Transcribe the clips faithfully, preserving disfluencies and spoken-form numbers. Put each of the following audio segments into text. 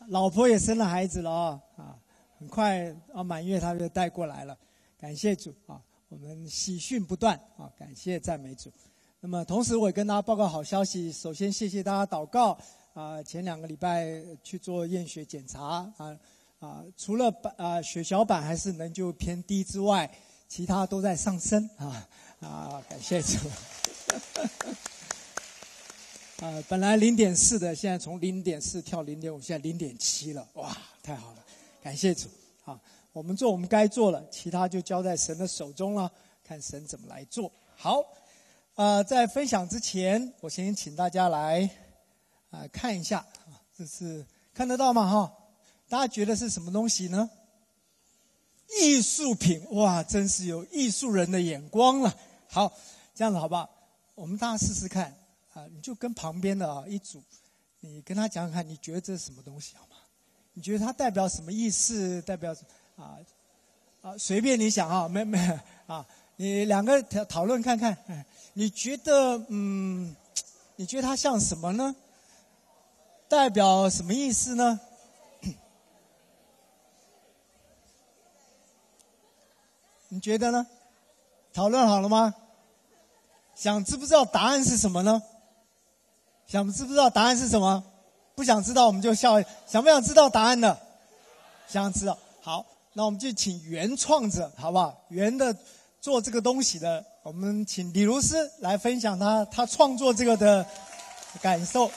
老婆也生了孩子了啊、哦、啊，很快啊满月他就带过来了，感谢主啊，我们喜讯不断啊，感谢赞美主。那么同时我也跟大家报告好消息，首先谢谢大家祷告啊，前两个礼拜去做验血检查啊啊，除了啊血小板还是能就偏低之外，其他都在上升啊啊，感谢主。呃，本来零点四的，现在从零点四跳零点五，现在零点七了，哇，太好了，感谢主啊！我们做我们该做了，其他就交在神的手中了，看神怎么来做。好，呃，在分享之前，我先请大家来啊、呃、看一下啊，这是看得到吗？哈，大家觉得是什么东西呢？艺术品，哇，真是有艺术人的眼光了。好，这样子好不好？我们大家试试看。啊，你就跟旁边的啊一组，你跟他讲讲看，你觉得这是什么东西好吗？你觉得它代表什么意思？代表啊啊，随便你想啊，没没啊，你两个讨讨论看看，哎，你觉得嗯，你觉得它像什么呢？代表什么意思呢？你觉得呢？讨论好了吗？想知不知道答案是什么呢？想知不知道答案是什么？不想知道我们就笑。想不想知道答案的？想知道。好，那我们就请原创者，好不好？原的做这个东西的，我们请李如斯来分享他他创作这个的感受。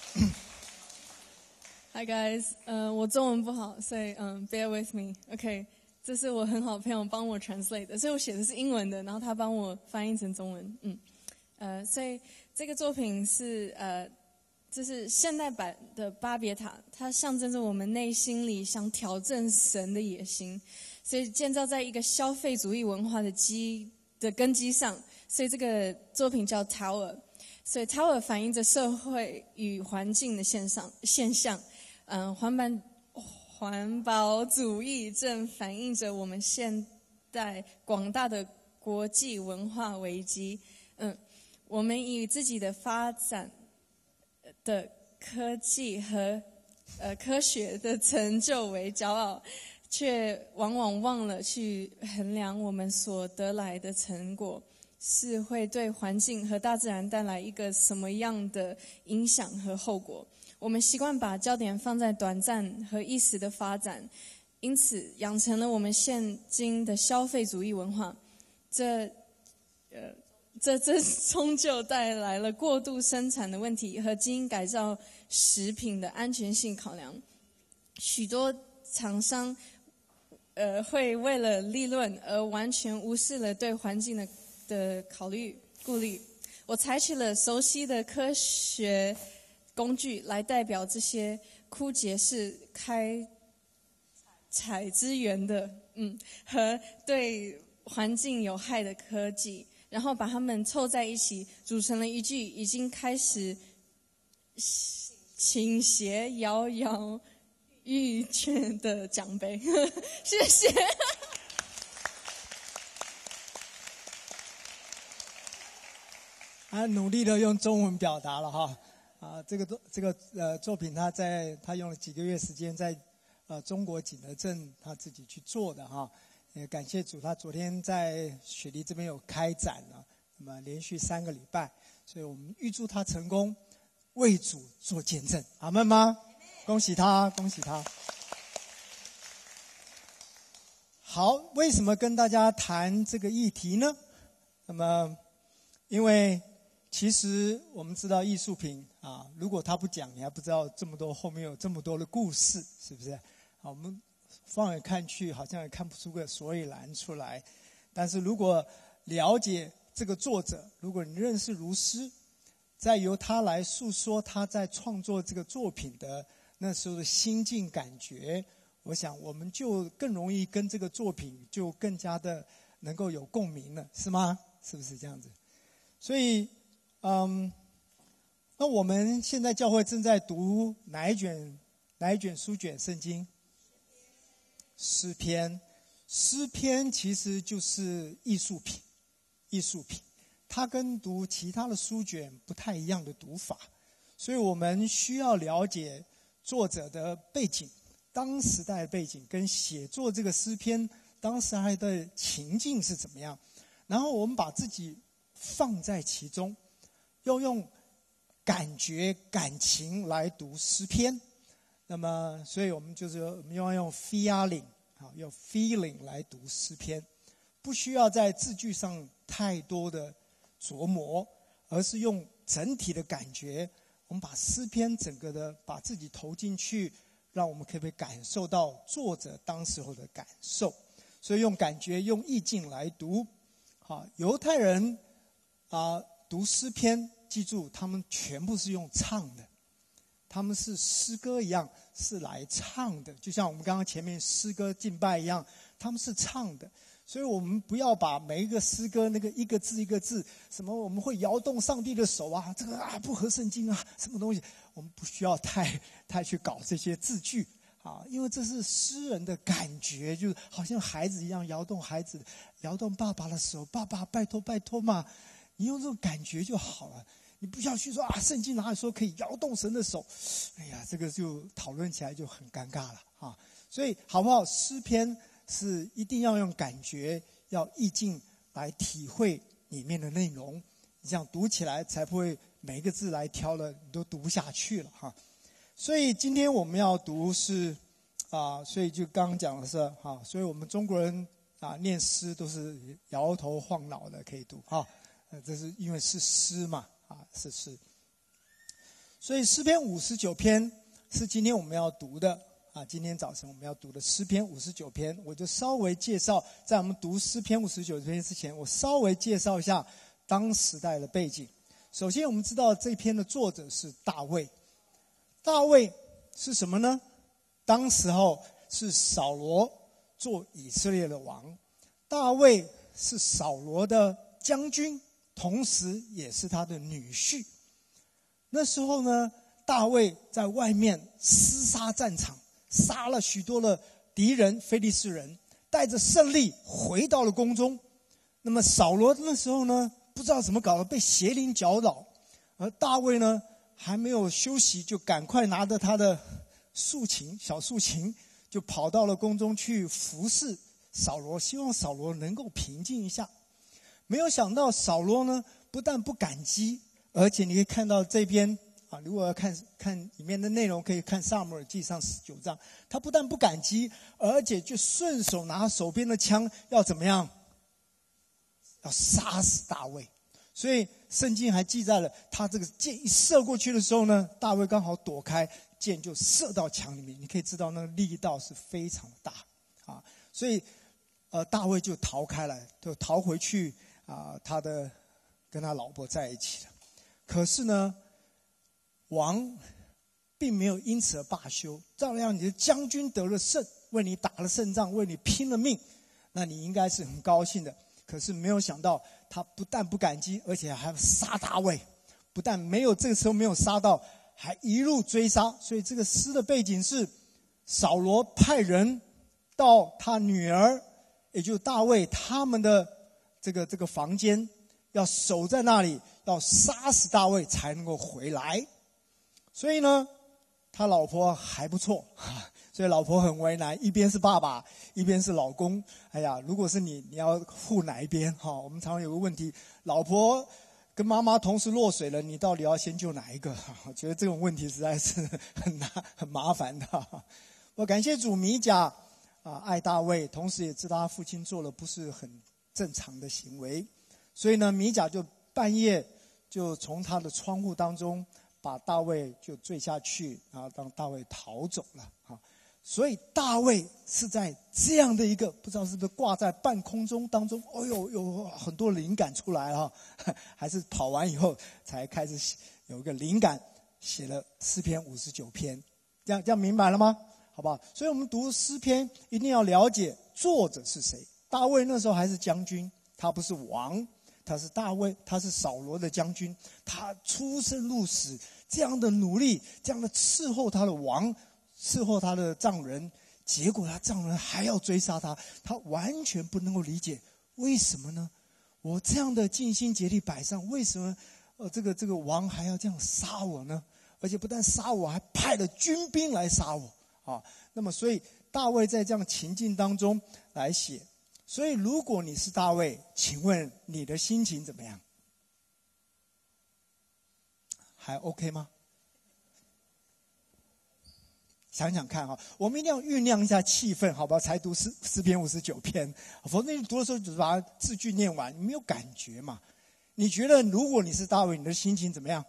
Hi guys， 呃，我中文不好，所以嗯 ，bear with me。OK， 这是我很好的朋友帮我 translate 的，所以我写的是英文的，然后他帮我翻译成中文。嗯，呃，所以。这个作品是呃，这是现代版的巴别塔，它象征着我们内心里想挑战神的野心，所以建造在一个消费主义文化的基的根基上，所以这个作品叫 Tower， 所以 Tower 反映着社会与环境的现象现象，嗯、呃，环保环保主义正反映着我们现代广大的国际文化危机，嗯。我们以自己的发展的科技和呃科学的成就为骄傲，却往往忘了去衡量我们所得来的成果是会对环境和大自然带来一个什么样的影响和后果。我们习惯把焦点放在短暂和一时的发展，因此养成了我们现今的消费主义文化。这呃。这这终究带来了过度生产的问题和基因改造食品的安全性考量。许多厂商呃会为了利润而完全无视了对环境的的考虑顾虑。我采取了熟悉的科学工具来代表这些枯竭式开采资源的嗯和对环境有害的科技。然后把它们凑在一起，组成了一句已经开始倾斜、摇摇欲坠的奖杯。谢谢。 他努力的用中文表达了哈啊，这个这个呃作品他在他用了几个月时间在呃中国景德镇他自己去做的哈。也感谢主，他昨天在雪梨这边有开展了，那么连续三个礼拜，所以我们预祝他成功，为主做见证，阿们吗？恭喜他，恭喜他。好，为什么跟大家谈这个议题呢？那么，因为其实我们知道艺术品啊，如果他不讲，你还不知道这么多后面有这么多的故事，是不是？好，我们放眼看去，好像也看不出个所以然出来。但是如果了解这个作者，如果你认识如斯，再由他来诉说他在创作这个作品的那时候的心境感觉，我想我们就更容易跟这个作品就更加的能够有共鸣了，是吗？是不是这样子？所以，嗯，那我们现在教会正在读哪一卷哪一卷书卷圣经？诗篇。诗篇其实就是艺术品，艺术品，它跟读其他的书卷不太一样的读法，所以我们需要了解作者的背景，当时代的背景跟写作这个诗篇当时还的情境是怎么样，然后我们把自己放在其中，要用感觉感情来读诗篇。那么所以我们就是我们要用 feeling 好，用 feeling 来读诗篇，不需要在字句上太多的琢磨，而是用整体的感觉，我们把诗篇整个的把自己投进去，让我们可以感受到作者当时候的感受。所以用感觉用意境来读。好，犹太人啊、呃、读诗篇，记住他们全部是用唱的，他们是诗歌一样是来唱的，就像我们刚刚前面诗歌敬拜一样，他们是唱的。所以我们不要把每一个诗歌那个一个字一个字，什么我们会摇动上帝的手啊，这个啊不合圣经啊，什么东西，我们不需要太太去搞这些字句啊，因为这是诗人的感觉，就好像孩子一样摇动孩子，摇动爸爸的手，爸爸拜托拜托嘛，你用这种感觉就好了。你不需要去说啊，圣经哪里说可以摇动神的手？哎呀，这个就讨论起来就很尴尬了啊。所以好不好？诗篇是一定要用感觉，要意境来体会里面的内容，你这样读起来才不会每一个字来挑了你都读不下去了哈。所以今天我们要读是啊，所以就刚刚讲的是哈，所以我们中国人啊念诗都是摇头晃脑的可以读哈，呃，这是因为是诗嘛啊，是诗。所以诗篇五十九篇是今天我们要读的啊，今天早晨我们要读的诗篇五十九篇，我就稍微介绍，在我们读诗篇五十九篇之前，我稍微介绍一下当时代的背景。首先我们知道这篇的作者是大卫。大卫是什么呢？当时候是扫罗做以色列的王，大卫是扫罗的将军，同时也是他的女婿。那时候呢，大卫在外面厮杀战场，杀了许多的敌人非利士人，带着胜利回到了宫中。那么扫罗那时候呢，不知道怎么搞的，被邪灵搅扰，而大卫呢还没有休息，就赶快拿着他的竖琴小竖琴，就跑到了宫中去服侍扫罗，希望扫罗能够平静一下。没有想到扫罗呢，不但不感激，而且你可以看到这边啊，如果要看看里面的内容，可以看撒母耳记上十九章，他不但不感激，而且就顺手拿手边的枪，要怎么样？要杀死大卫。所以圣经还记载了，他这个箭一射过去的时候呢，大卫刚好躲开，箭就射到墙里面。你可以知道那个力道是非常大啊，所以呃，大卫就逃开了，就逃回去啊，他的跟他老婆在一起了。可是呢，王并没有因此而罢休，照样你的将军得了胜，为你打了胜仗，为你拼了命，那你应该是很高兴的。可是没有想到，他不但不感激，而且还杀大卫。不但没有这个时候没有杀到，还一路追杀。所以这个诗的背景是，扫罗派人到他女儿，也就是大卫他们的这个这个房间，要守在那里，要杀死大卫才能够回来。所以呢，他老婆还不错，所以老婆很为难，一边是爸爸，一边是老公。哎呀，如果是你，你要护哪一边？哈，我们常常有个问题，老婆跟妈妈同时落水了，你到底要先救哪一个？我觉得这种问题实在是很难很麻烦的。我感谢主，米甲啊爱大卫，同时也知道他父亲做了不是很正常的行为，所以呢，米甲就半夜就从他的窗户当中把大卫就坠下去，然后让大卫逃走了啊。所以大卫是在这样的一个不知道是不是挂在半空中当中，哦呦，有很多灵感出来了，还是跑完以后才开始有一个灵感，写了诗篇五十九篇，这样这样明白了吗？好不好？所以我们读诗篇一定要了解作者是谁。大卫那时候还是将军，他不是王，他是大卫，他是扫罗的将军，他出生入死，这样的努力，这样的伺候他的王，伺候他的丈人，结果他丈人还要追杀他，他完全不能够理解，为什么呢？我这样的尽心竭力摆上，为什么呃这个这个王还要这样杀我呢？ 而且不但杀我，还派了军兵来杀我啊。那么所以大卫在这样情境当中来写。所以如果你是大卫，请问你的心情怎么样？还 OK 吗？想想看哈，我们一定要酝酿一下气氛，好吧？才读诗诗篇五十九篇，否则你读的时候只是把字句念完，你没有感觉嘛？你觉得如果你是大卫，你的心情怎么样？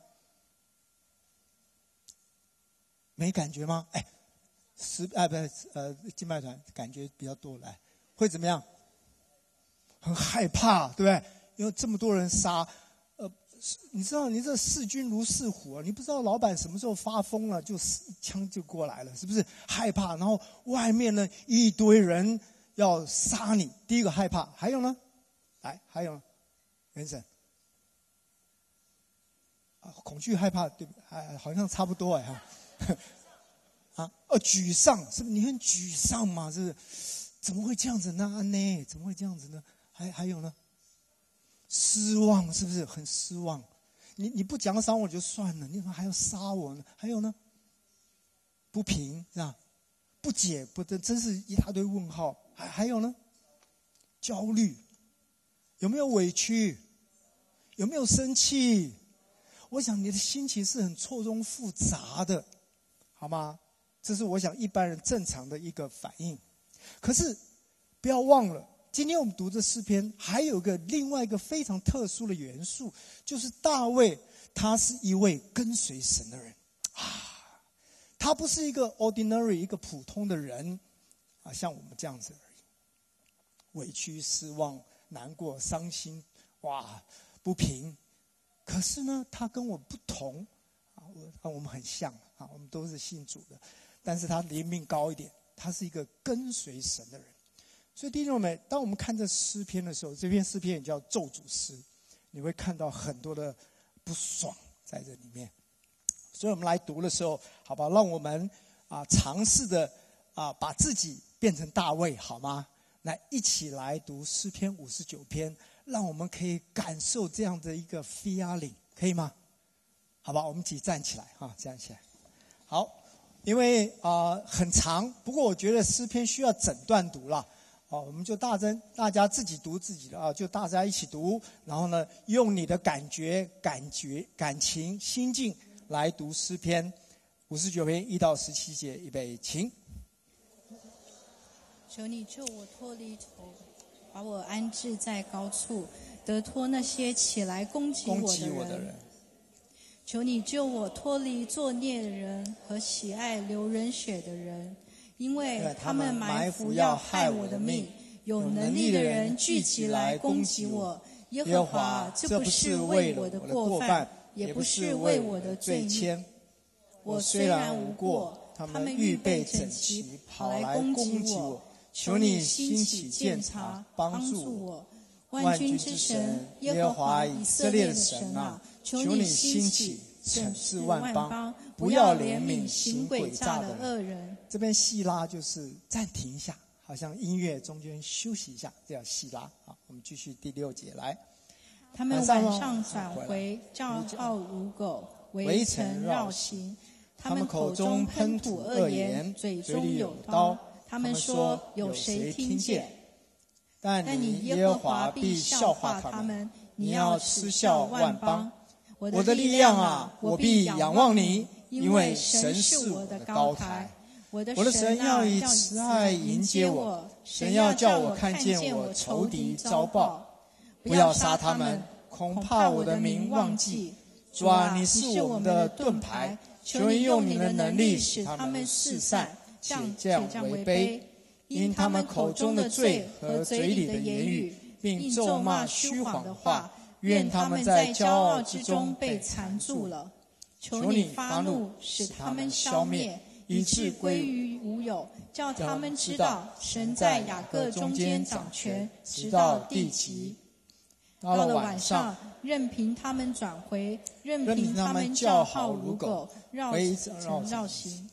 没感觉吗？哎，诗哎不呃敬拜团感觉比较多，来会怎么样？很害怕，对不对？因为这么多人杀，呃，你知道，你这视君如视虎啊！你不知道老板什么时候发疯了，就一枪就过来了，是不是？害怕，然后外面呢一堆人要杀你，第一个害怕，还有呢？来，还有呢？原神啊，恐惧、害怕，对不对？哎，好像差不多哎哈。啊，哦，沮丧，是不是？你很沮丧嘛？是不是？怎么会这样子呢？呢？怎么会这样子呢？还还有呢？失望，是不是很失望？你你不讲杀我就算了，你怎么还要杀我呢？还有呢？不平是吧？不解，不真真是一大堆问号。还还有呢？焦虑，有没有委屈？有没有生气？我想你的心情是很错综复杂的，好吗？这是我想一般人正常的一个反应。可是不要忘了，今天我们读这诗篇还有个另外一个非常特殊的元素，就是大卫他是一位跟随神的人啊，他不是一个 ordinary 一个普通的人啊，像我们这样子而已，委屈、失望、难过、伤心，哇，不平。可是呢，他跟我不同啊，我我们很像啊，我们都是信主的，但是他灵命高一点，他是一个跟随神的人。所以弟兄们，当我们看这诗篇的时候，这篇诗篇也叫咒诅诗，你会看到很多的不爽在这里面。所以我们来读的时候，好吧，让我们啊尝试的啊把自己变成大卫，好吗？来一起来读诗篇五十九篇，让我们可以感受这样的一个 feeling， 可以吗？好吧，我们一起站起来哈，站起来。好，因为啊、呃、很长，不过我觉得诗篇需要整段读了。哦，我们就大家大家自己读自己的啊，就大家一起读，然后呢，用你的感觉、感觉、感情、心境来读诗篇五十九篇一到十七节，预备，请。 求你救我脱离头，把我安置在高处，得脱那些起来攻击我的人。攻击我的人。求你救我脱离作孽的人和喜爱流人血的人。因为他们埋伏要害我的命，有能力的人聚集来攻击我。耶和华，这不是为我的过犯，也不是为我的罪愆。我虽然无过，他们预备整齐，跑来攻击我。求你兴起鉴察，帮助我。万军之神，耶和华以色列的神啊，求你兴起审视万邦，不要怜悯行诡诈的恶人。 这边细拉就是暂停一下，好像音乐中间休息一下，这叫细拉。好，我们继续第六节来。 他们晚上转回，叫号如狗，围城绕行。他们口中喷吐恶言，嘴中有刀。他们说：有谁听见？ 但你耶和华必笑话他们，你要嗤笑万邦。 我的力量啊，我必仰望你，因为神是我的高台。我的神要以慈爱迎接我，神要叫我看见我仇敌遭报。不要杀他们，恐怕我的名忘记。主啊，你是我们的盾牌，求你用你的能力使他们四散，且降为卑。因他们口中的罪和嘴里的言语，并咒骂虚谎的话，愿他们在骄傲之中被缠住了。求你发怒，使他们消灭，以致归于无有，叫他们知道神在雅各中间掌权，直到地极。到了晚上，任凭他们转回，任凭他们叫号如狗，绕城绕行。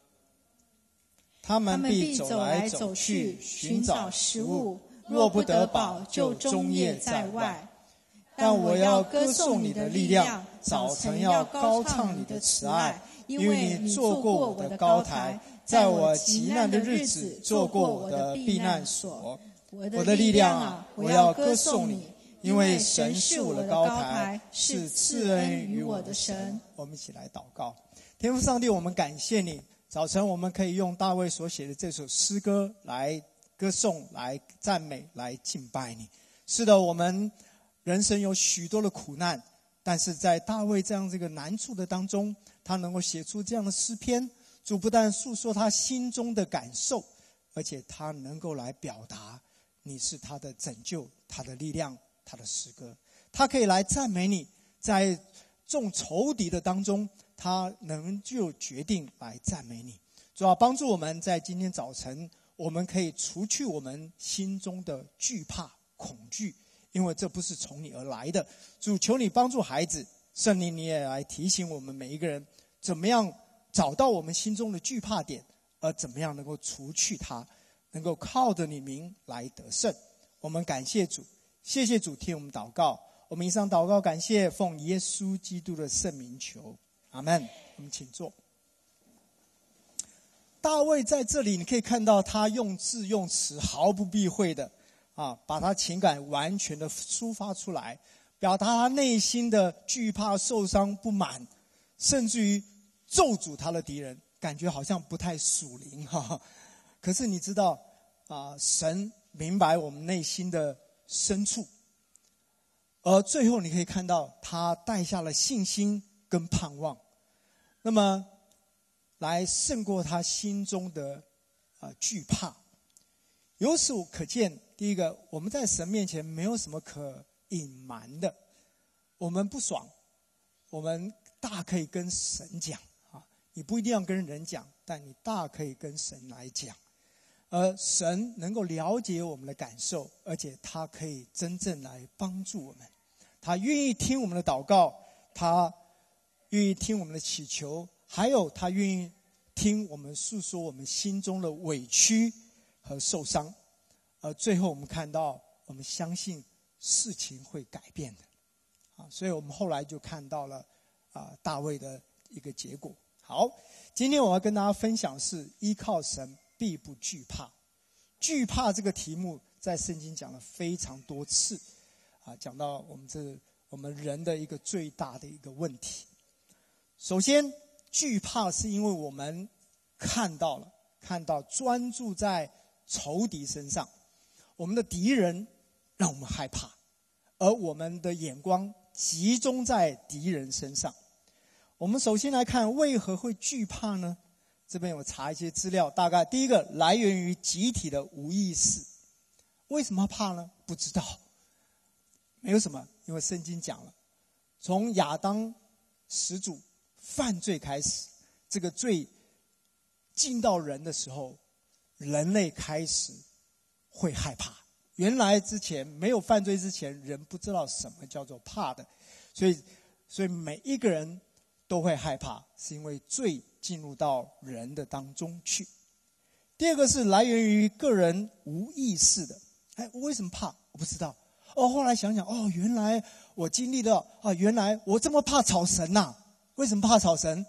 他们必走来走去，寻找食物，若不得饱，就终夜在外。 但我要歌颂你的力量， 早晨要高唱你的慈爱，因为你做过我的高台，在我极难的日子做过我的避难所。我的力量啊，我要歌颂你，因为神是我的高台，是赐恩于我的神。 我们一起来祷告。天父上帝，我们感谢你，早晨我们可以用大卫所写的这首诗歌来歌颂、来赞美、来敬拜你。是的，我们人生有许多的苦难，但是在大卫这样这个难处的当中，他能够写出这样的诗篇。主不但诉说他心中的感受，而且他能够来表达你是他的拯救、他的力量、他的诗歌。他可以来赞美你，在众仇敌的当中，他能就决定来赞美你。主要帮助我们在今天早晨，我们可以除去我们心中的惧怕、恐惧，因为这不是从你而来的。主，求你帮助孩子，圣灵你也来提醒我们每一个人，怎么样找到我们心中的惧怕点，而怎么样能够除去它，能够靠着你名来得胜。我们感谢主，谢谢主听我们祷告。我们以上祷告感谢，奉耶稣基督的圣名求，阿们。我们请坐。大卫在这里你可以看到他用字用词毫不避讳的啊，把他情感完全的抒发出来，表达他内心的惧怕、受伤、不满，甚至于咒诅他的敌人，感觉好像不太属灵哈。可是你知道啊，神明白我们内心的深处，而最后你可以看到他带下了信心跟盼望，那么来胜过他心中的啊惧怕。由此可见，第一个，我们在神面前没有什么可隐瞒的，我们不爽，我们大可以跟神讲啊，你不一定要跟人讲，但你大可以跟神来讲。而神能够了解我们的感受，而且他可以真正来帮助我们，他愿意听我们的祷告，他愿意听我们的祈求，还有他愿意听我们诉说我们心中的委屈和受伤。而最后我们看到，我们相信事情会改变的啊，所以我们后来就看到了啊大卫的一个结果。好，今天我要跟大家分享是依靠神必不惧怕。惧怕这个题目在圣经讲了非常多次啊，讲到我们这我们人的一个最大的一个问题。首先，惧怕是因为我们看到了看到专注在仇敌身上，我们的敌人让我们害怕，而我们的眼光集中在敌人身上。我们首先来看为何会惧怕呢？这边我查一些资料，大概第一个来源于集体的无意识。为什么怕呢？不知道，没有什么，因为圣经讲了，从亚当始祖犯罪开始，这个罪进到人的时候，人类开始会害怕。原来之前没有犯罪之前，人不知道什么叫做怕的，所以所以每一个人都会害怕，是因为罪进入到人的当中去。第二个是来源于个人无意识的，哎，我为什么怕？我不知道。哦，后来想想，哦，原来我经历了啊，原来我这么怕草绳呐、啊？为什么怕草绳？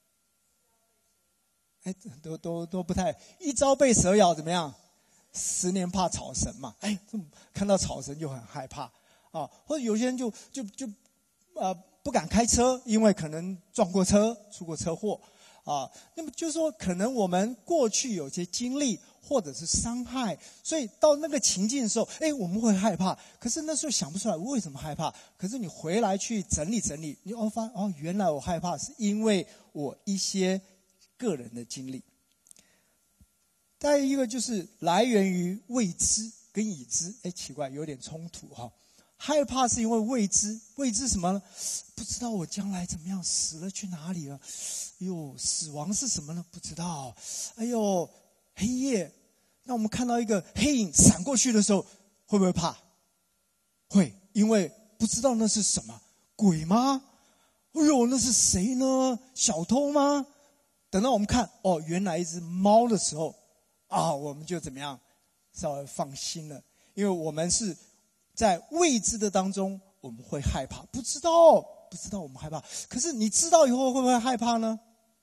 哎，都都都不太，一朝被蛇咬怎么样？十年怕草绳嘛。哎，看到草绳就很害怕啊。或者有些人就就就呃不敢开车，因为可能撞过车，出过车祸啊。那么就是说，可能我们过去有些经历或者是伤害，所以到那个情境的时候，哎，我们会害怕。可是那时候想不出来为什么害怕。可是你回来去整理整理，你哦发现哦，原来我害怕是因为我一些个人的经历。再一个就是来源于未知跟已知，哎，奇怪，有点冲突哈、哦。害怕是因为未知，未知什么呢？不知道我将来怎么样，死了去哪里了？哎呦，死亡是什么呢？不知道。哎呦，黑夜，那我们看到一个黑影闪过去的时候，会不会怕？会，因为不知道那是什么，鬼吗？哎呦，那是谁呢？小偷吗？等到我们看，哦，原来一只猫的时候，啊，我们就怎么样，稍微放心了，因为我们是在未知的当中，我们会害怕，不知道不知道我们害怕。可是你知道以后会不会害怕呢？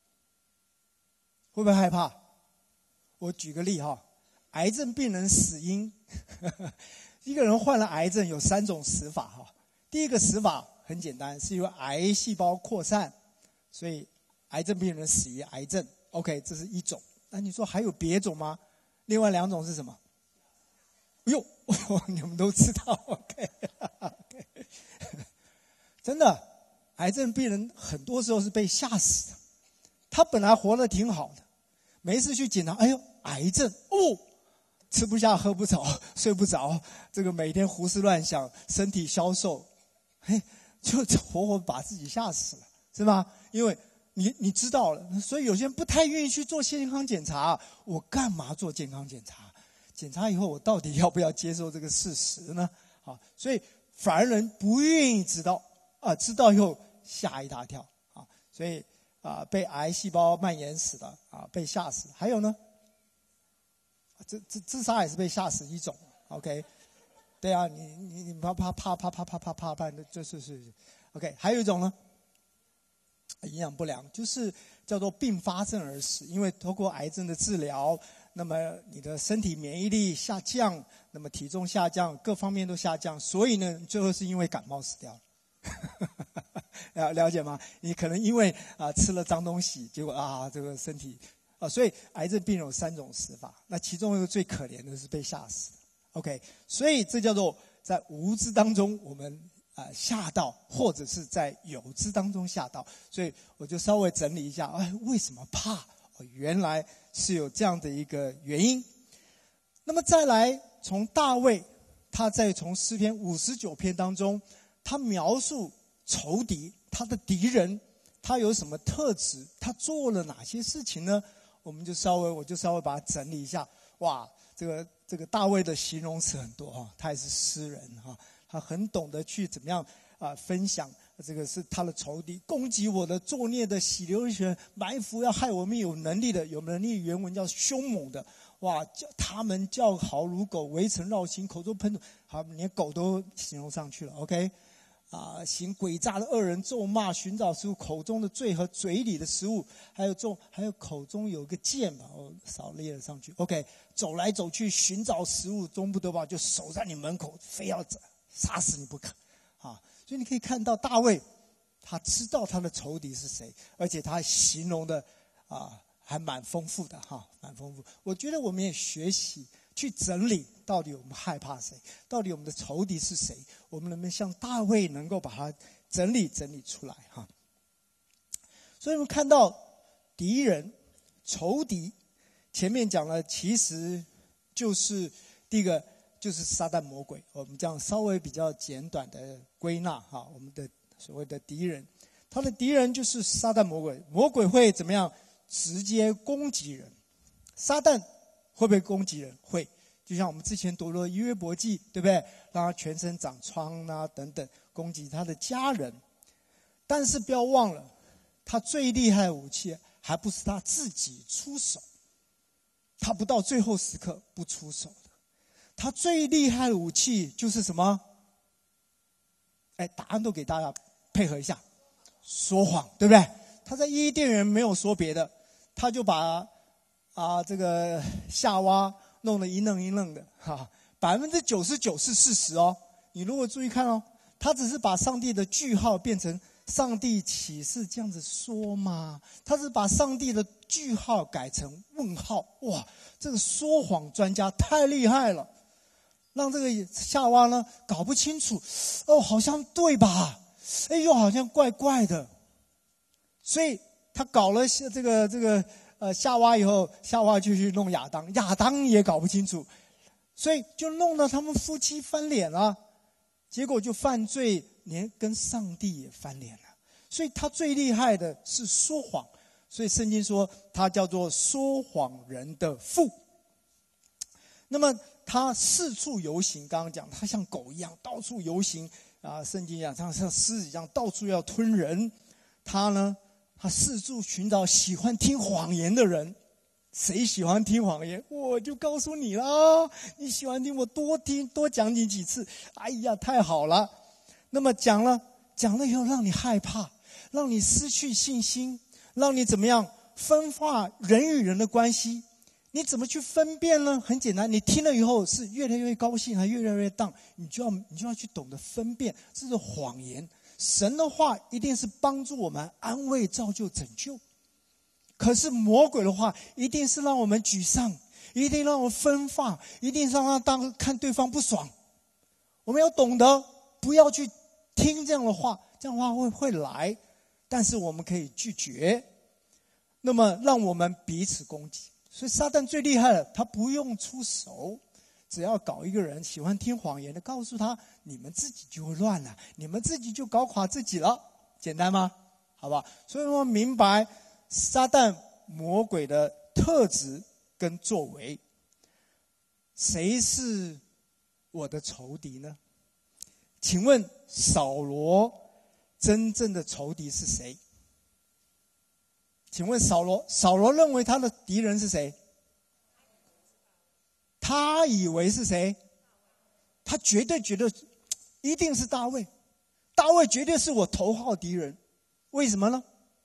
会不会害怕？我举个例哈，癌症病人死因，一个人患了癌症有三种死法哈。第一个死法很简单，是因为癌细胞扩散，所以癌症病人死于癌症。OK， 这是一种。那你说还有别种吗？另外两种是什么？哎呦，你们都知道 ，OK， OK， 真的，癌症病人很多时候是被吓死的。他本来活得挺好的，没事去检查，哎呦，癌症哦，吃不下喝不着睡不着，这个每天胡思乱想，身体消瘦，嘿，就活活把自己吓死了，是吧？因为你你知道了，所以有些人不太愿意去做健康检查。我干嘛做健康检查？检查以后我到底要不要接受这个事实呢？啊，所以反而人不愿意知道啊，知道以后吓一大跳啊，所以啊被癌细胞蔓延死的啊，被吓死。还有呢，这这自杀也是被吓死一种 ，OK， 对啊，你你你怕怕怕怕怕怕怕怕怕，这是是 OK。还有一种呢，营养不良，就是叫做并发症而死，因为透过癌症的治疗。那么你的身体免疫力下降，那么体重下降，各方面都下降，所以呢，最后是因为感冒死掉了。了解吗？你可能因为啊吃了脏东西，结果啊这个身体啊，所以癌症病人有三种死法，那其中一个最可怜的是被吓死的。OK， 所以这叫做在无知当中我们啊吓到，或者是在有知当中吓到。所以我就稍微整理一下，哎，为什么怕？哦，原来是有这样的一个原因。那么再来，从大卫，他在从诗篇五十九篇当中，他描述仇敌，他的敌人，他有什么特质，他做了哪些事情呢？我们就稍微，我就稍微把它整理一下。哇，这个这个大卫的形容词很多哈，他也是诗人哈，他很懂得去怎么样啊分享。这个是他的仇敌，攻击我的，作孽的，洗流血，埋伏要害我们有能力的，有能力原文叫凶猛的，哇，叫他们叫好如狗，围城绕行，口中喷吐，好，连狗都形容上去了 ，OK， 啊，行诡诈的恶人咒骂，寻找食物，口中的罪和嘴里的食物，还有咒，还有口中有个剑吧，我少列了上去 ，OK， 走来走去寻找食物，终不得饱，就守在你门口，非要杀死你不可，啊。所以你可以看到大卫，他知道他的仇敌是谁，而且他形容的啊还蛮丰富的哈，蛮丰富。我觉得我们也学习去整理，到底我们害怕谁，到底我们的仇敌是谁，我们能不能像大卫能够把它整理整理出来哈？所以我们看到敌人、仇敌，前面讲了，其实就是第一个。就是撒旦魔鬼，我们这样稍微比较简短的归纳哈，我们的所谓的敌人，他的敌人就是撒旦魔鬼。魔鬼会怎么样？直接攻击人。撒旦会不会攻击人？会，就像我们之前读了约伯记，对不对？让他全身长疮啊等等，攻击他的家人。但是不要忘了，他最厉害的武器还不是他自己出手，他不到最后时刻不出手。他最厉害的武器就是什么？哎，答案都给大家配合一下，说谎，对不对？他在伊甸园没有说别的，他就把啊这个夏娃弄得一愣一愣的，哈，百分之九十九是事实哦。你如果注意看哦，他只是把上帝的句号变成上帝启示这样子说吗？他是把上帝的句号改成问号，哇，这个说谎专家太厉害了。让这个夏娃呢搞不清楚，哦，好像对吧？哎，又好像怪怪的。所以他搞了这个这个呃夏娃以后，夏娃就去弄亚当，亚当也搞不清楚，所以就弄得他们夫妻翻脸了。结果就犯罪，连跟上帝也翻脸了。所以他最厉害的是说谎，所以圣经说他叫做说谎人的父。那么他四处游行，刚刚讲他像狗一样到处游行啊，圣经讲他像狮子一样到处要吞人。他呢，他四处寻找喜欢听谎言的人。谁喜欢听谎言？我就告诉你啦，你喜欢听我多听多讲你几次，哎呀太好了。那么讲了讲了以后让你害怕，让你失去信心，让你怎么样分化人与人的关系。你怎么去分辨呢？很简单，你听了以后是越来越高兴还越来越荡，你就要你就要去懂得分辨，这是谎言。神的话一定是帮助我们安慰、造就、拯救，可是魔鬼的话一定是让我们沮丧，一定让我们分化，一定让他当看对方不爽。我们要懂得不要去听这样的话，这样的话会会来，但是我们可以拒绝，那么让我们彼此攻击。所以撒旦最厉害了，他不用出手，只要搞一个人喜欢听谎言的，告诉他你们自己就会乱了，你们自己就搞垮自己了，简单吗？好吧，所以我们明白撒旦魔鬼的特质跟作为。谁是我的仇敌呢？请问扫罗真正的仇敌是谁？请问扫罗，扫罗认为他的敌人是谁？他以为是谁？他绝对觉得一定是大卫，大卫绝对是我头号敌人。为什么呢？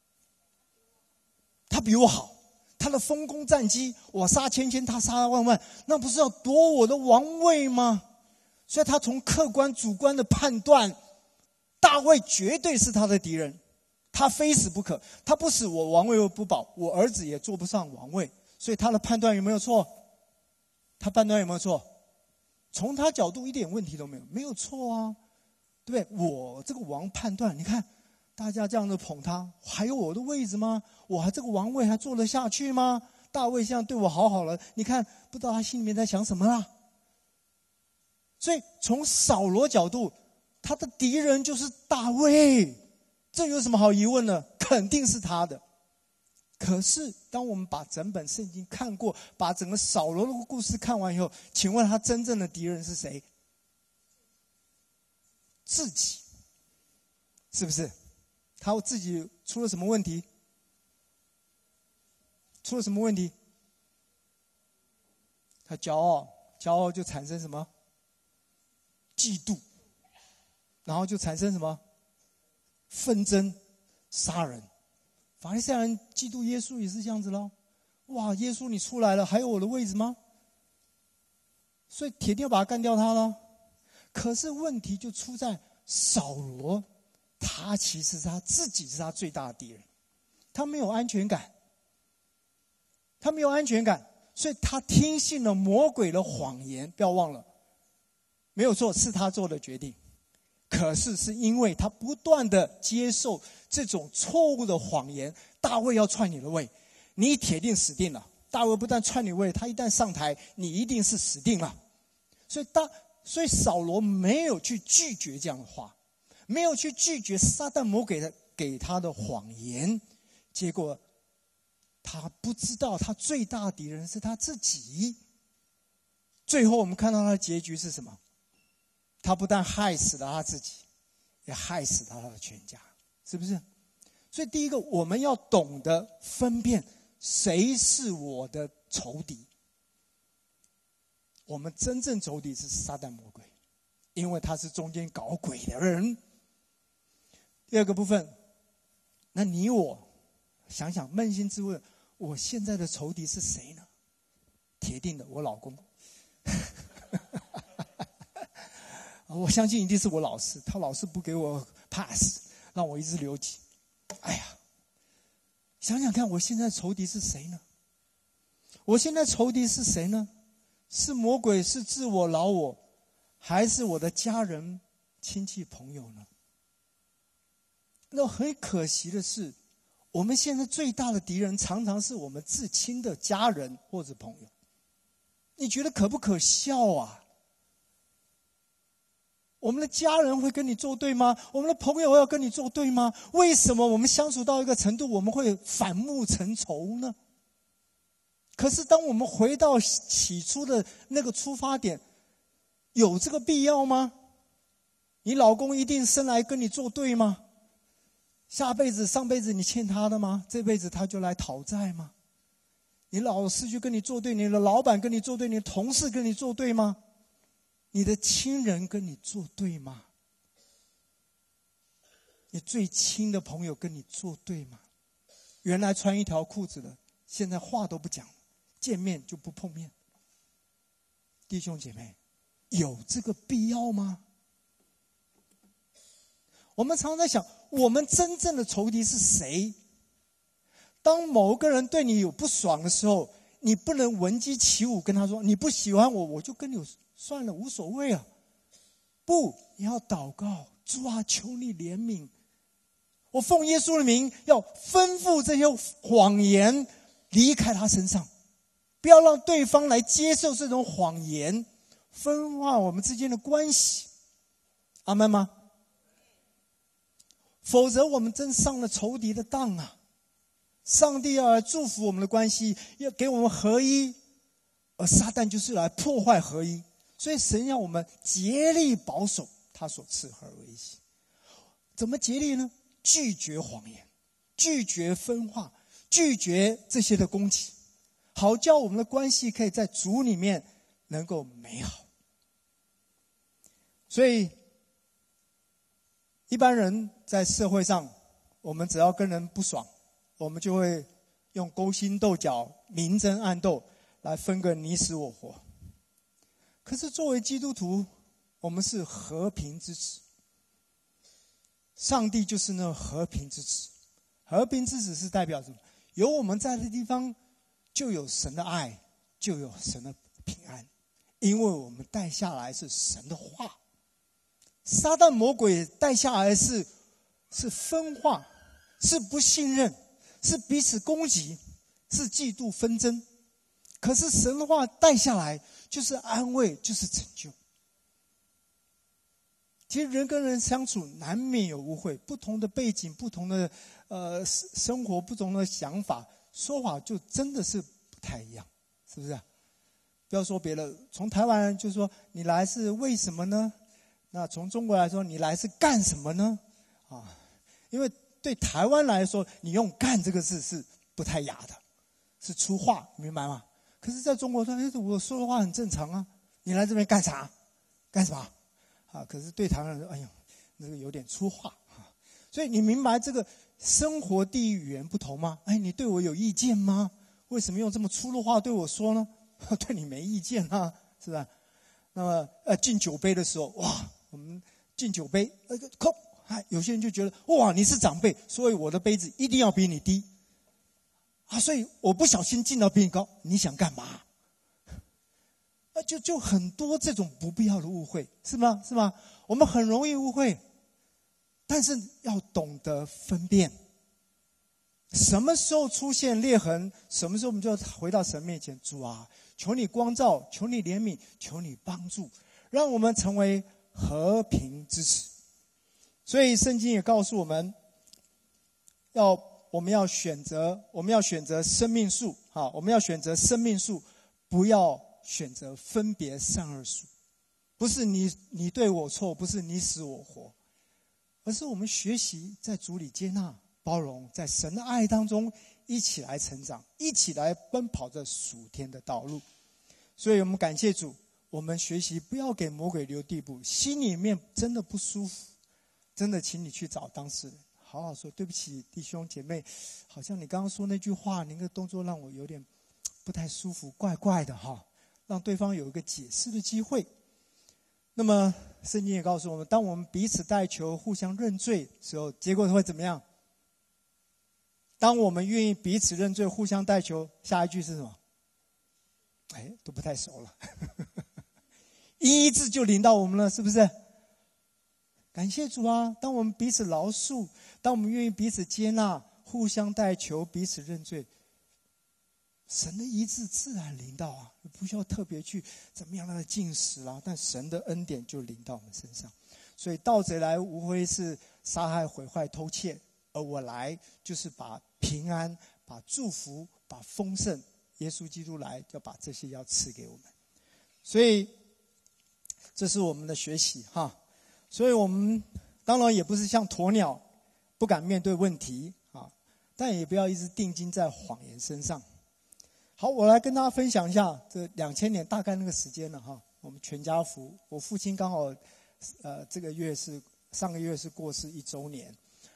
他比我好，他的丰功战绩，我杀千千，他杀万万，那不是要夺我的王位吗？所以他从客观主观的判断，大卫绝对是他的敌人，他非死不可，他不死我王位又不保，我儿子也坐不上王位。所以他的判断有没有错？他判断有没有错？从他角度一点问题都没有，没有错啊，对不对？我这个王判断，你看大家这样的捧他，还有我的位置吗？我还这个王位还坐得下去吗？大卫现在对我好好了，你看不知道他心里面在想什么啦。所以从扫罗角度，他的敌人就是大卫，这有什么好疑问呢？肯定是他的。可是当我们把整本圣经看过，把整个扫罗的故事看完以后，请问他真正的敌人是谁？自己，是不是？他自己出了什么问题？出了什么问题？他骄傲，骄傲就产生什么？嫉妒，然后就产生什么？纷争、杀人。法利赛人嫉妒耶稣也是这样子咯。哇，耶稣你出来了，还有我的位置吗？所以铁定要把他干掉他了。可是问题就出在扫罗，他其实是他自己是他最大的敌人，他没有安全感，他没有安全感，所以他听信了魔鬼的谎言。不要忘了，没有错，是他做的决定。可是是因为他不断的接受这种错误的谎言，大卫要篡你的位，你铁定死定了。大卫不但篡你位，他一旦上台，你一定是死定了。所以大，所以扫罗没有去拒绝这样的话，没有去拒绝撒旦魔鬼的给他的谎言，结果他不知道他最大的敌人是他自己。最后我们看到他的结局是什么？他不但害死了他自己，也害死了他的全家，是不是？所以第一个，我们要懂得分辨谁是我的仇敌。我们真正仇敌是撒旦魔鬼，因为他是中间搞鬼的人。第二个部分，那你我想想，扪心自问，我现在的仇敌是谁呢？铁定的，我老公。我相信一定是我老师，他老是不给我 pass， 让我一直留级。哎呀，想想看，我现在仇敌是谁呢？我现在仇敌是谁呢？是魔鬼，是自我、老我，还是我的家人、亲戚、朋友呢？那很可惜的是，我们现在最大的敌人常常是我们至亲的家人或者朋友。你觉得可不可笑啊？我们的家人会跟你作对吗？我们的朋友要跟你作对吗？为什么我们相处到一个程度，我们会反目成仇呢？可是当我们回到起初的那个出发点，有这个必要吗？你老公一定生来跟你作对吗？下辈子上辈子你欠他的吗？这辈子他就来讨债吗？你老师就跟你作对，你的老板跟你作对，你的同事跟你作对吗？你的亲人跟你作对吗？ 你最亲的朋友跟你作对吗？原来穿一条裤子的，现在话都不讲，见面就不碰面。弟兄姐妹，有这个必要吗？我们常常在想，我们真正的仇敌是谁？当某个人对你有不爽的时候，你不能闻鸡起舞跟他说，你不喜欢我，我就跟你算了，无所谓啊。不，你要祷告，主啊，求你怜悯。我奉耶稣的名，要吩咐这些谎言离开他身上，不要让对方来接受这种谎言，分化我们之间的关系。阿们吗？否则我们真上了仇敌的当啊！上帝要来祝福我们的关系，要给我们合一，而撒旦就是来破坏合一。所以神要我们竭力保守他所赐合而为一。怎么竭力呢？拒绝谎言，拒绝分化，拒绝这些的攻击，好叫我们的关系可以在主里面能够美好。所以一般人在社会上，我们只要跟人不爽，我们就会用勾心斗角、明争暗斗来分个你死我活。可是作为基督徒，我们是和平之子，上帝就是那和平之子。和平之子是代表什么？有我们在的地方，就有神的爱，就有神的平安，因为我们带下来是神的话。撒旦魔鬼带下来是是分化，是不信任，是彼此攻击，是嫉妒纷争。可是神的话带下来就是安慰，就是拯救。其实人跟人相处难免有误会，不同的背景，不同的呃生活，不同的想法，说法就真的是不太一样，是不是啊？不要说别的，从台湾人就说你来是为什么呢？那从中国来说，你来是干什么呢？啊，因为对台湾来说，你用干这个字是不太雅的，是粗话，明白吗？可是在中国说，我说的话很正常啊，你来这边干啥？干什么？啊，可是对台湾人说，哎呦，那个有点粗话啊。所以你明白这个生活地域语言不同吗？哎，你对我有意见吗？为什么用这么粗的话对我说呢？对你没意见啊，是吧？那么呃，敬酒杯的时候，哇，我们敬酒杯，那个空，哎，有些人就觉得，哇，你是长辈，所以我的杯子一定要比你低啊，所以我不小心敬到比你高，你想干嘛？啊，就就很多这种不必要的误会，是吗？是吗？我们很容易误会，但是要懂得分辨，什么时候出现裂痕，什么时候我们就要回到神面前，主啊，求你光照，求你怜悯，求你帮助，让我们成为和平之子。所以圣经也告诉我们，要我们要选择，我们要选择生命树，好，我们要选择生命树，不要选择分别善恶树。不是你你对我错，不是你死我活，而是我们学习在主里接纳包容，在神的爱当中一起来成长，一起来奔跑着属天的道路。所以我们感谢主，我们学习不要给魔鬼留地步，心里面真的不舒服，真的请你去找当事人好好说，对不起弟兄姐妹，好像你刚刚说那句话，那个动作让我有点不太舒服，怪怪的哈，让对方有一个解释的机会。那么圣经也告诉我们，当我们彼此代求，互相认罪的时候，结果会怎么样？当我们愿意彼此认罪，互相代求，下一句是什么？哎，都不太熟了。医治就临到我们了，是不是？感谢主啊！当我们彼此饶恕，当我们愿意彼此接纳，互相代求，彼此认罪，神的医治自然临到啊！不需要特别去怎么样的禁食啊，但神的恩典就临到我们身上。所以盗贼来无非是杀害、毁坏、偷窃，而我来就是把平安、把祝福、把丰盛。耶稣基督来要把这些要赐给我们，所以这是我们的学习哈。所以我们当然也不是像鸵鸟不敢面对问题啊，但也不要一直定睛在谎言身上。好，我来跟大家分享一下，这两千年大概那个时间了哈。我们全家福，我父亲刚好呃这个月是上个月是过世一周年。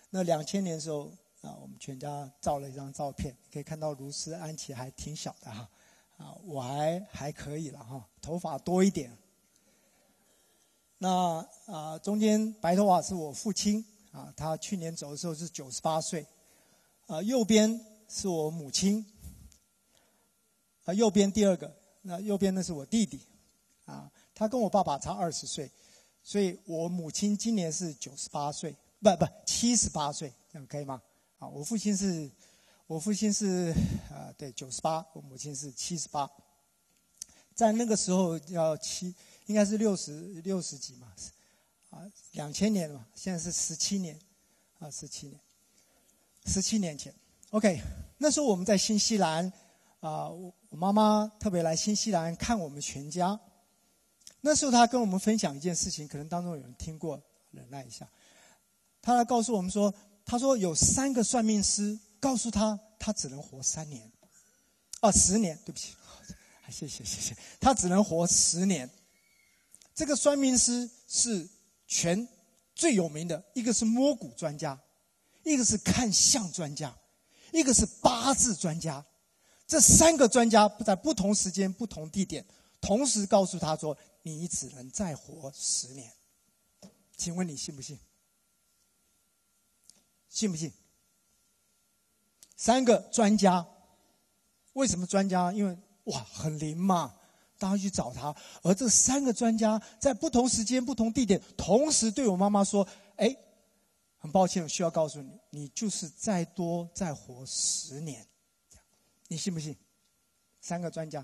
那两千年的时候啊，我们全家照了一张照片，可以看到卢斯安琪还挺小的哈，啊，我还还可以了哈，头发多一点。那啊，中间白头发是我父亲啊，他去年走的时候是九十八岁。啊，右边是我母亲。啊，右边第二个，那右边那是我弟弟。啊，他跟我爸爸差二十岁，所以我母亲今年是九十八岁，不不七十八岁，这样可以吗？啊，我父亲是，我父亲是啊，对九十八，我母亲是七十八。在那个时候要七。应该是六十六十几嘛，啊，两千年嘛，现在是十七年，啊，十七年，十七年前 ，OK， 那时候我们在新西兰，啊，我我妈妈特别来新西兰看我们全家。那时候她跟我们分享一件事情，可能当中有人听过，忍耐一下。她来告诉我们说，她说有三个算命师告诉她，她只能活三年，啊，十年，对不起，谢谢谢谢，她只能活十年。这个算命师是全最有名的，一个是摸骨专家，一个是看相专家，一个是八字专家。这三个专家在不同时间、不同地点，同时告诉他说：“你只能再活十年。”请问你信不信？信不信？三个专家，为什么专家？因为哇，很灵嘛。大家去找他，而这三个专家在不同时间、不同地点，同时对我妈妈说：“哎，很抱歉，我需要告诉你，你就是再多再活十年。”你信不信？三个专家，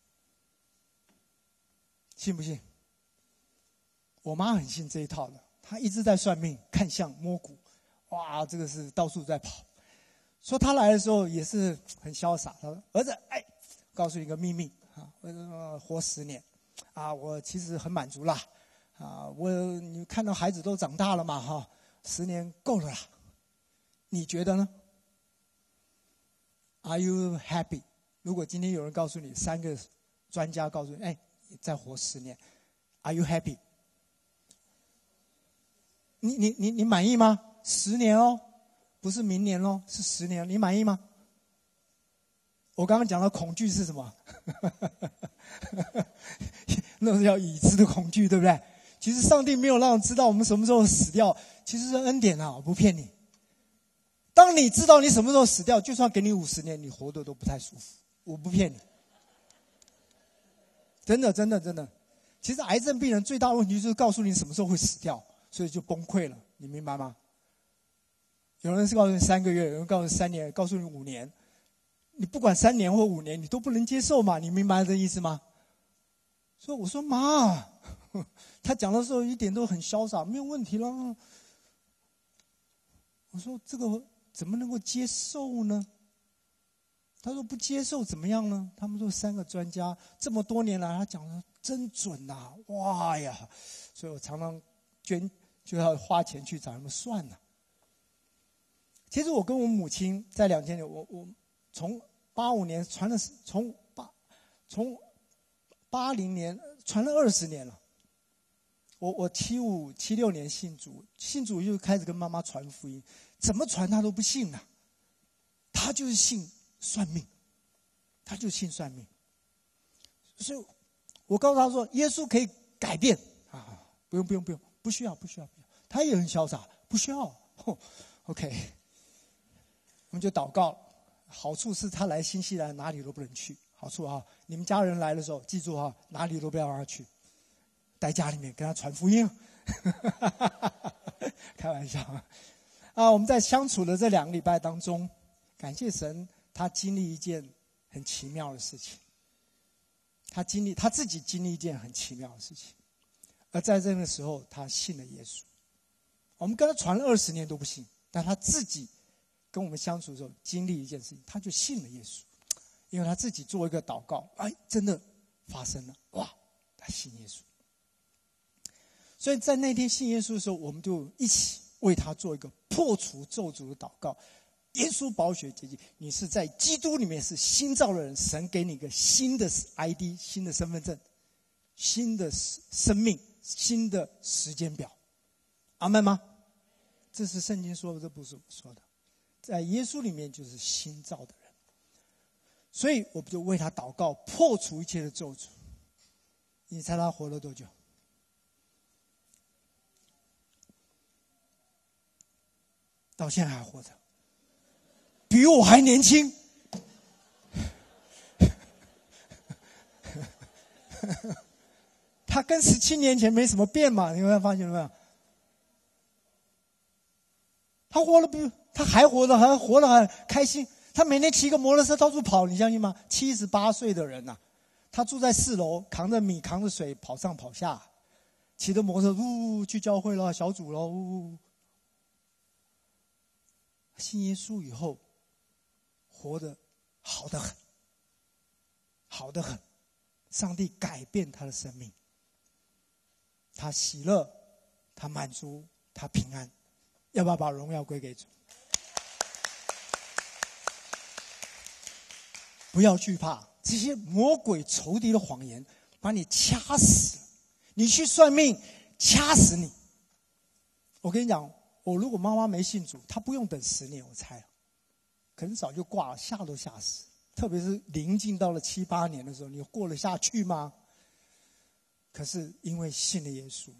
信不信？我妈很信这一套的，她一直在算命、看相、摸骨，哇，这个是到处在跑。说她来的时候也是很潇洒，她说：“儿子，哎，告诉你一个秘密。”啊，呃，活十年，啊，我其实很满足啦，啊，我你看到孩子都长大了嘛，哈，十年够了啦，你觉得呢 ？Are you happy？ 如果今天有人告诉你，三个专家告诉你，哎，你再活十年 ，Are you happy？ 你你你你满意吗？十年哦，不是明年哦，是十年，你满意吗？我刚刚讲的恐惧是什么？那是叫已知的恐惧，对不对？其实上帝没有让人知道我们什么时候死掉，其实是恩典啊，我不骗你。当你知道你什么时候死掉，就算给你五十年，你活得都不太舒服，我不骗你。真的，真的，真的。其实癌症病人最大的问题就是告诉你什么时候会死掉，所以就崩溃了，你明白吗？有人是告诉你三个月，有人告诉你三年，告诉你五年。你不管三年或五年，你都不能接受嘛？你明白这意思吗？所以我说妈，他讲的时候一点都很潇洒，没有问题了。我说这个怎么能够接受呢？他说不接受怎么样呢？他们说三个专家这么多年来，他讲的真准呐、啊，哇呀！所以我常常捐就要花钱去找他们算呐、啊。其实我跟我母亲在两千年，我我。从八五年传了，从八从八零年传了二十年了。我我七五七六年信主，信主就开始跟妈妈传福音，怎么传他都不信呐、啊。他就是信算命，他就信算命。所以，我告诉他说，耶稣可以改变啊，不用不用不用，不需要不需要不要。他也很潇洒，不需要。哦、OK， 我们就祷告。好处是他来新西兰哪里都不能去，好处啊！你们家人来的时候，记住啊，哪里都不要让他去，待家里面跟他传福音。开玩笑啊！啊，我们在相处的这两个礼拜当中，感谢神，他经历一件很奇妙的事情。他经历他自己经历一件很奇妙的事情，而在这个时候，他信了耶稣。我们跟他传了二十年都不信，但他自己。跟我们相处的时候，经历一件事情，他就信了耶稣，因为他自己做一个祷告，哎，真的发生了，哇，他信耶稣。所以在那天信耶稣的时候，我们就一起为他做一个破除咒诅的祷告。耶稣宝血洁净，你是在基督里面是新造的人，神给你一个新的 I D、新的身份证、新的生命、新的时间表。阿们吗？ 这是圣经说的，这不是我说的。在耶稣里面就是新造的人，所以我们就为他祷告，破除一切的咒诅。你猜他活了多久？到现在还活着，比我还年轻。他跟十七年前没什么变嘛，你会发现没有？他活了比他还活得还活得很开心。他每天骑个摩托车到处跑，你相信吗？七十八岁的人呐、啊，他住在四楼，扛着米扛着水跑上跑下，骑着摩托车呜呜去教会了，小组了呜呜。信耶稣以后，活得好得很，好得很。上帝改变他的生命，他喜乐，他满足，他平安。要不要把荣耀归给主？不要惧怕这些魔鬼仇敌的谎言，把你掐死。你去算命，掐死你。我跟你讲，我如果妈妈没信主，她不用等十年，我猜，可能早就挂了，吓都吓死。特别是临近到了七八年的时候，你过得下去吗？可是因为信了耶稣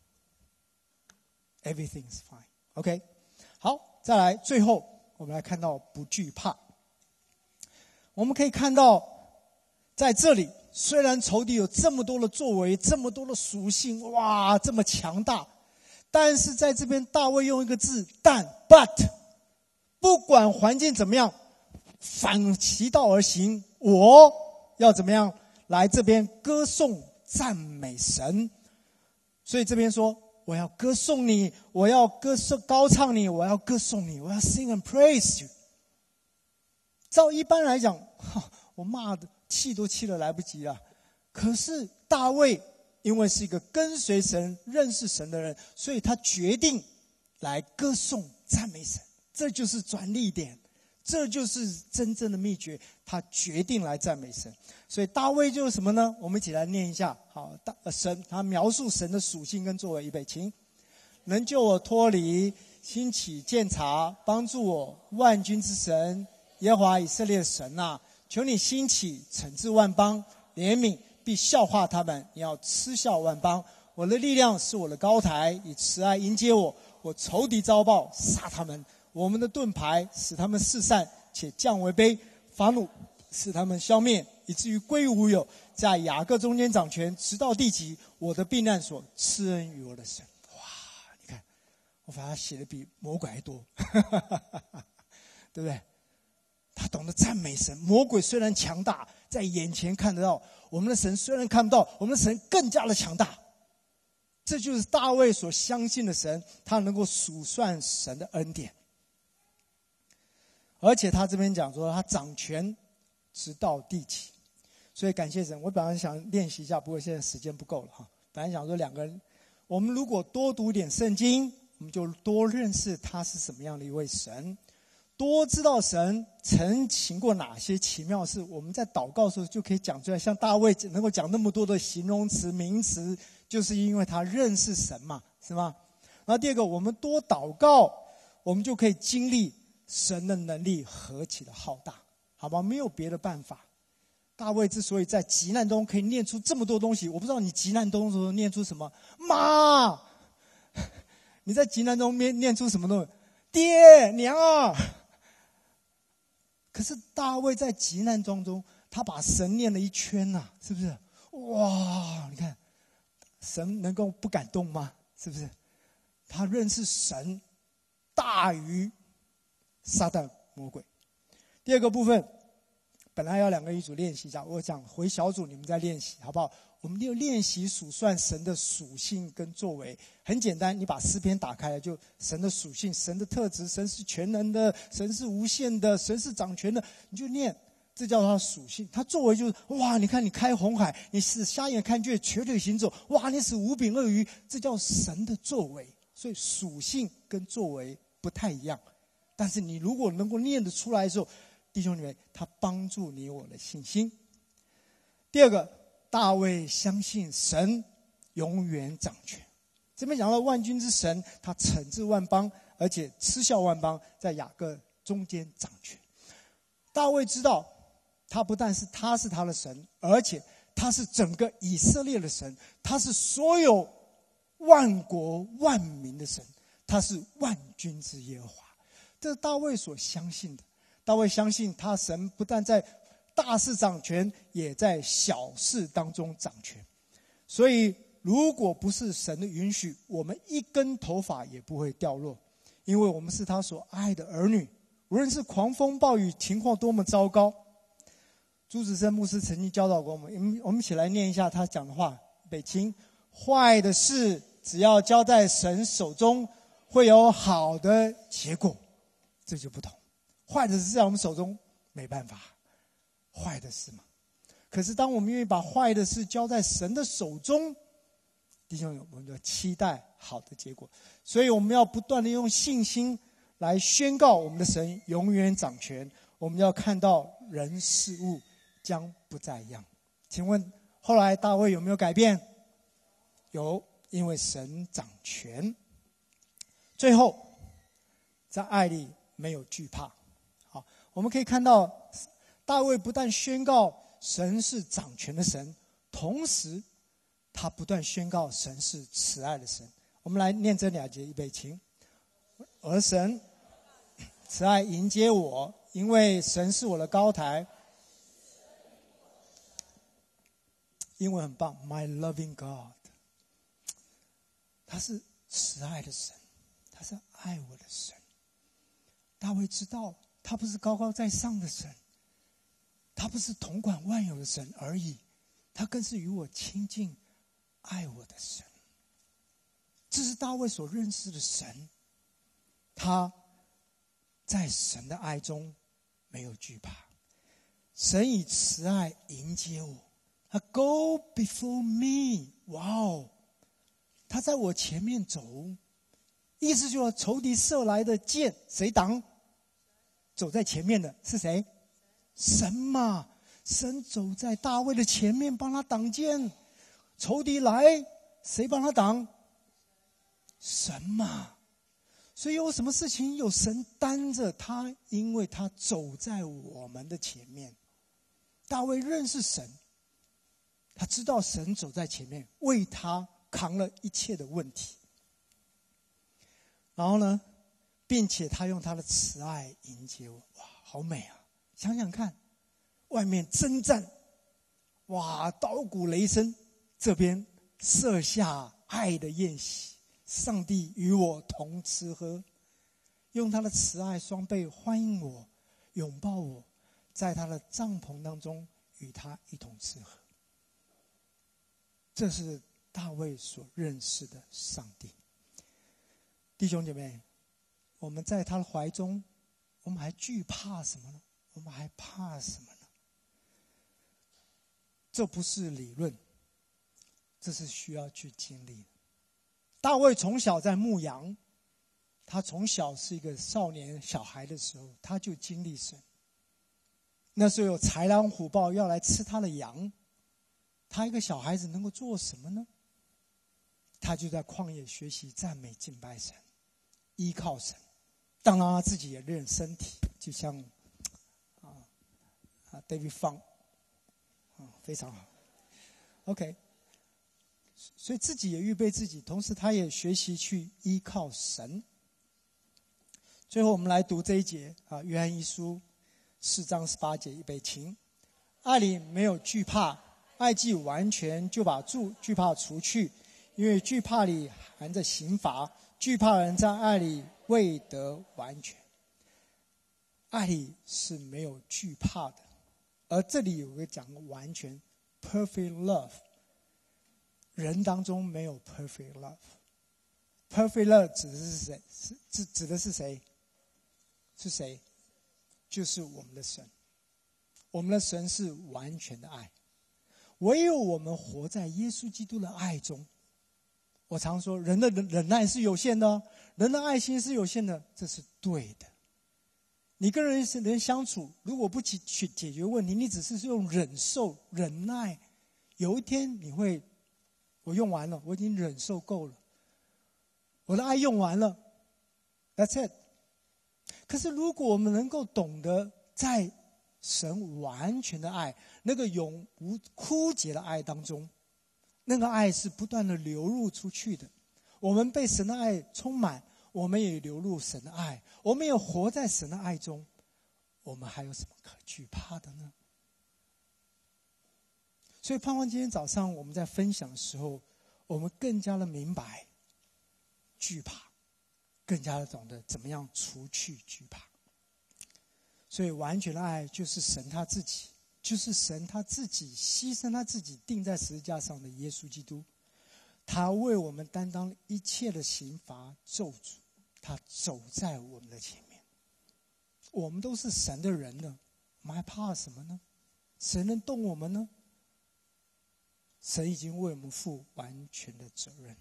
，everything is fine。OK， 好，再来，最后我们来看到不惧怕。我们可以看到，在这里虽然仇敌有这么多的作为，这么多的属性，哇，这么强大，但是在这边大卫用一个字“但 ”，but， 不管环境怎么样，反其道而行，我要怎么样来这边歌颂赞美神？所以这边说，我要歌颂你，我要歌颂高唱你，我要歌颂你，我要 sing and praise you。照一般来讲，我骂的气都气得来不及了。可是大卫因为是一个跟随神、认识神的人，所以他决定来歌颂赞美神，这就是转捩点。这就是真正的秘诀，他决定来赞美神。所以大卫就是什么呢？我们一起来念一下。好，大神他描述神的属性跟作为，预备，请。能救我脱离兴起鉴察，帮助我万军之神耶和华以色列神啊，求你兴起惩治万邦，怜悯必笑话他们，你要嗤笑万邦。我的力量是我的高台，以慈爱迎接我，我仇敌遭报，杀他们。我们的盾牌使他们四散，且降为卑，发怒使他们消灭，以至于归无有。在雅各中间掌权，直到地极。我的避难所，赐恩于我的神。哇，你看，我把它写的比魔鬼还多，对不对？他懂得赞美神。魔鬼虽然强大，在眼前看得到，我们的神虽然看不到，我们的神更加的强大。这就是大卫所相信的神，他能够数算神的恩典。而且他这边讲说，他掌权直到地极，所以感谢神。我本来想练习一下，不过现在时间不够了哈。本来想说两个人，我们如果多读点圣经，我们就多认识他是什么样的一位神，多知道神曾行过哪些奇妙事。我们在祷告的时候就可以讲出来，像大卫能够讲那么多的形容词、名词，就是因为他认识神嘛，是吗？然后第二个，我们多祷告，我们就可以经历神的能力何其的浩大，好吗？没有别的办法。大卫之所以在急难中可以念出这么多东西，我不知道你急难中的时候念出什么，妈，你在急难中念念出什么东西？爹娘啊！可是大卫在急难当中，他把神念了一圈呐、啊，是不是？哇，你看，神能够不感动吗？是不是？他认识神大于撒旦魔鬼。第二个部分，本来要两个一组练习一下，我想回小组你们再练习，好不好？我们就练习数算神的属性跟作为，很简单，你把诗篇打开来，就神的属性、神的特质，神是全能的，神是无限的，神是掌权的，你就念，这叫他的属性。他作为就是哇，你看你开红海，你使瞎眼看见，瘸腿行走，哇，你使五饼二鱼，这叫神的作为。所以属性跟作为不太一样，但是你如果能够念得出来的时候，弟兄姊妹，他帮助你我的信心。第二个，大卫相信神永远掌权。这边讲到万军之神，他惩治万邦， 而且嗤笑万邦，在雅各中间掌权。大卫知道，他不但是他是他的神，而且他是整个以色列的神，他是所有万国万民的神，他是万军之耶和华。这是大卫所相信的。大卫相信他神不但在大事掌权，也在小事当中掌权。所以如果不是神的允许，我们一根头发也不会掉落，因为我们是他所爱的儿女。无论是狂风暴雨，情况多么糟糕，朱子生牧师曾经教导过我们，我们一起来念一下他讲的话。北清，坏的事只要交在神手中，会有好的结果。这就不同，坏的事在我们手中没办法，坏的事嘛。可是当我们愿意把坏的事交在神的手中，弟兄们，我们就期待好的结果。所以我们要不断的用信心来宣告我们的神永远掌权。我们要看到人事物将不再一样。请问后来大卫有没有改变？有，因为神掌权。最后在爱里没有惧怕。好，我们可以看到大卫不但宣告神是掌权的神，同时他不断宣告神是慈爱的神。我们来念这两节，预备起。而神慈爱迎接我，因为神是我的高台。英文很棒 ，My loving God， 他是慈爱的神，他是爱我的神。大卫知道，他不是高高在上的神，他不是统管万有的神而已，他更是与我亲近、爱我的神。这是大卫所认识的神，他在神的爱中没有惧怕。神以慈爱迎接我，他 go before me， 哇哦，他在我前面走，意思就是仇敌射来的箭，谁挡？走在前面的是谁？神嘛，神走在大卫的前面，帮他挡箭。仇敌来，谁帮他挡？神嘛。所以有什么事情有神担着他，因为他走在我们的前面。大卫认识神，他知道神走在前面，为他扛了一切的问题。然后呢，并且他用他的慈爱迎接我。哇，好美啊！想想看，外面征战，哇，刀鼓雷声，这边设下爱的宴席，上帝与我同吃喝，用他的慈爱双倍欢迎我，拥抱我，在他的帐篷当中与他一同吃喝。这是大卫所认识的上帝。弟兄姐妹，我们在他的怀中，我们还惧怕什么呢？我们还怕什么呢？这不是理论，这是需要去经历的。大卫从小在牧羊，他从小是一个少年小孩的时候，他就经历神。那时候有豺狼虎豹要来吃他的羊，他一个小孩子能够做什么呢？他就在旷野学习赞美敬拜神，依靠神。当然他自己也练身体，就像啊啊 David Fang 啊，非常好 OK， 所以自己也预备自己，同时他也学习去依靠神。最后我们来读这一节啊，约翰一书四章十八节，预备起。爱里没有惧怕，爱既完全，就把惧惧怕除去，因为惧怕里含着刑罚，惧怕人在爱里未得完全。爱里是没有惧怕的，而这里有个讲完全 perfect love， 人当中没有 perfect love。 perfect love 指的是谁？是指的是谁？是谁？就是我们的神。我们的神是完全的爱，唯有我们活在耶稣基督的爱中。我常说人的忍耐是有限的哦，人的爱心是有限的，这是对的。你跟人人相处，如果不去解决问题，你只是用忍受忍耐，有一天你会，我用完了，我已经忍受够了，我的爱用完了， That's it。可是如果我们能够懂得在神完全的爱，那个永无枯竭的爱当中，那个爱是不断的流入出去的。我们被神的爱充满，我们也流入神的爱，我们也活在神的爱中，我们还有什么可惧怕的呢？所以盼望今天早上我们在分享的时候，我们更加的明白惧怕，更加的懂得怎么样除去惧怕。所以完全的爱就是神他自己，就是神他自己牺牲他自己钉在十字架上的耶稣基督，他为我们担当一切的刑罚咒诅，他走在我们的前面。我们都是神的人了，我们还怕什么呢？神能动我们呢？神已经为我们负完全的责任。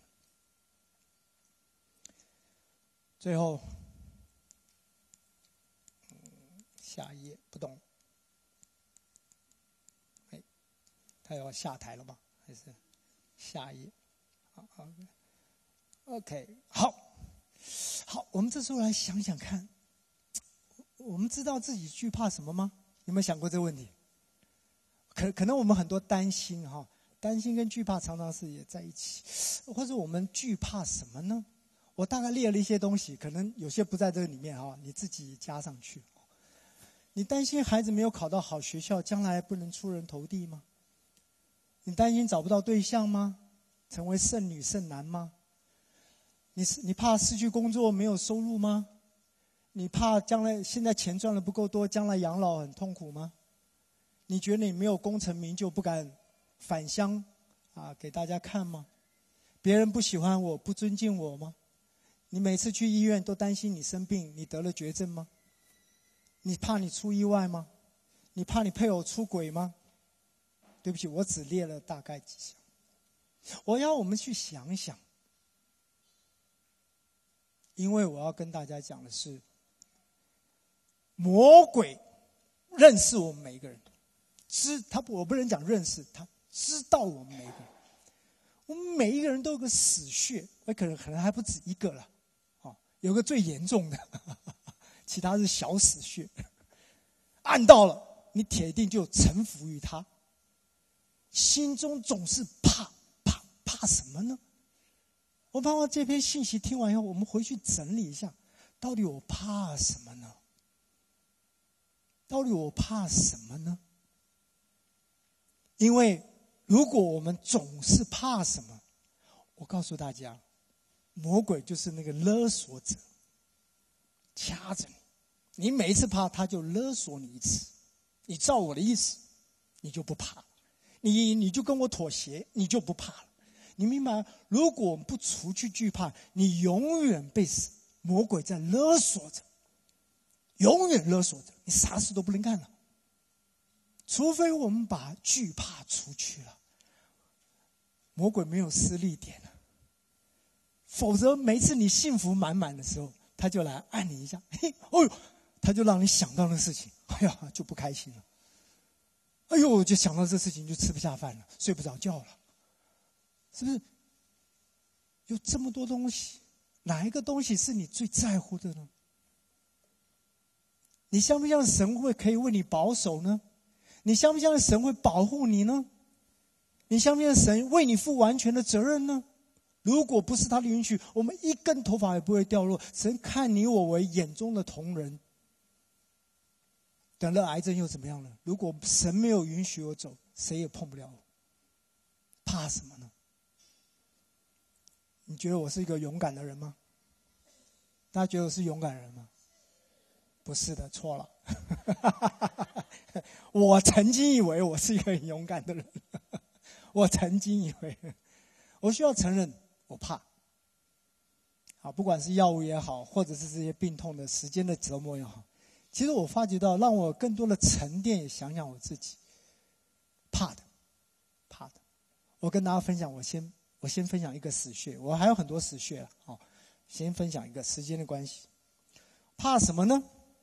最后，嗯、下一页不懂，哎，他要下台了吗？还是下一页？好 ，OK， 好，好，我们这时候来想想看，我们知道自己惧怕什么吗？有没有想过这个问题？可可能我们很多担心哈。担心跟惧怕常常是也在一起，或者我们惧怕什么呢？我大概列了一些东西，可能有些不在这个里面哈，你自己加上去。你担心孩子没有考到好学校，将来不能出人头地吗？你担心找不到对象吗？成为剩女剩男吗？你你怕失去工作没有收入吗？你怕将来现在钱赚的不够多，将来养老很痛苦吗？你觉得你没有功成名就不敢返乡啊，给大家看吗？别人不喜欢我，不尊敬我吗？你每次去医院都担心你生病，你得了绝症吗？你怕你出意外吗？你怕你配偶出轨吗？对不起，我只列了大概几项。我要我们去想想，因为我要跟大家讲的是，魔鬼认识我们每一个人，知他我不能讲认识他。知道我们每一个人，我们每一个人都有个死穴，可能可能还不止一个了，哦，有个最严重的，呵呵，其他是小死穴。按到了，你铁定就臣服于他。心中总是怕怕怕什么呢？我盼望这篇信息听完以后，我们回去整理一下，到底我怕什么呢？到底我怕什么呢？因为如果我们总是怕什么，我告诉大家，魔鬼就是那个勒索者，掐着你，你每一次怕，他就勒索你一次，你照我的意思，你就不怕了，你你就跟我妥协，你就不怕了。你明白？如果我们不除去惧怕，你永远被魔鬼在勒索着，永远勒索着，你啥事都不能干了。除非我们把惧怕除去了，魔鬼没有施力点了。否则每次你幸福满满的时候，他就来按你一下，嘿，哦呦，他就让你想到那事情，哎呀，就不开心了。哎呦，就想到这事情就吃不下饭了，睡不着觉了，是不是？有这么多东西，哪一个东西是你最在乎的呢？你相不相信神会可以为你保守呢？你相不相信神会保护你呢？你相不相信神为你负完全的责任呢？如果不是他的允许，我们一根头发也不会掉落。神看你我为眼中的同人，得了癌症又怎么样呢？如果神没有允许我走，谁也碰不了我。怕什么呢？你觉得我是一个勇敢的人吗？大家觉得我是勇敢人吗？不是的，错了。我曾经以为我是一个很勇敢的人，我曾经以为，我需要承认我怕。好，不管是药物也好，或者是这些病痛的时间的折磨也好，其实我发觉到，让我更多的沉淀，也想想我自己，怕的，怕的。我跟大家分享，我先我先分享一个死穴，我还有很多死穴了，好，先分享一个，时间的关系。怕什么呢？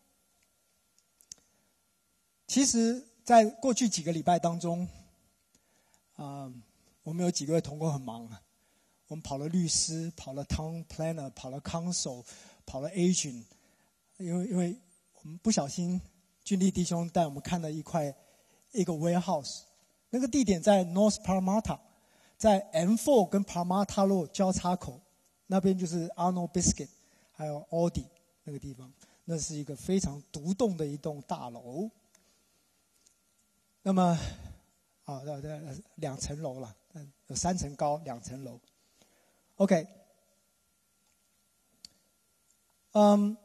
其实在过去几个礼拜当中，啊、呃，我们有几个位同工很忙啊，我们跑了律师，跑了 town planner， 跑了 council， 跑了 Asian， 因为因为我们不小心，俊力弟兄带我们看了一块一个 warehouse， 那个地点在 North Parramatta， 在 M 四 跟 Parramatta Road 交叉口，那边就是 Arnold Biscuit 还有 Aldi 那个地方，那是一个非常独栋的一栋大楼。那么啊，两层楼了，有三层高，两层楼。OK， 嗯，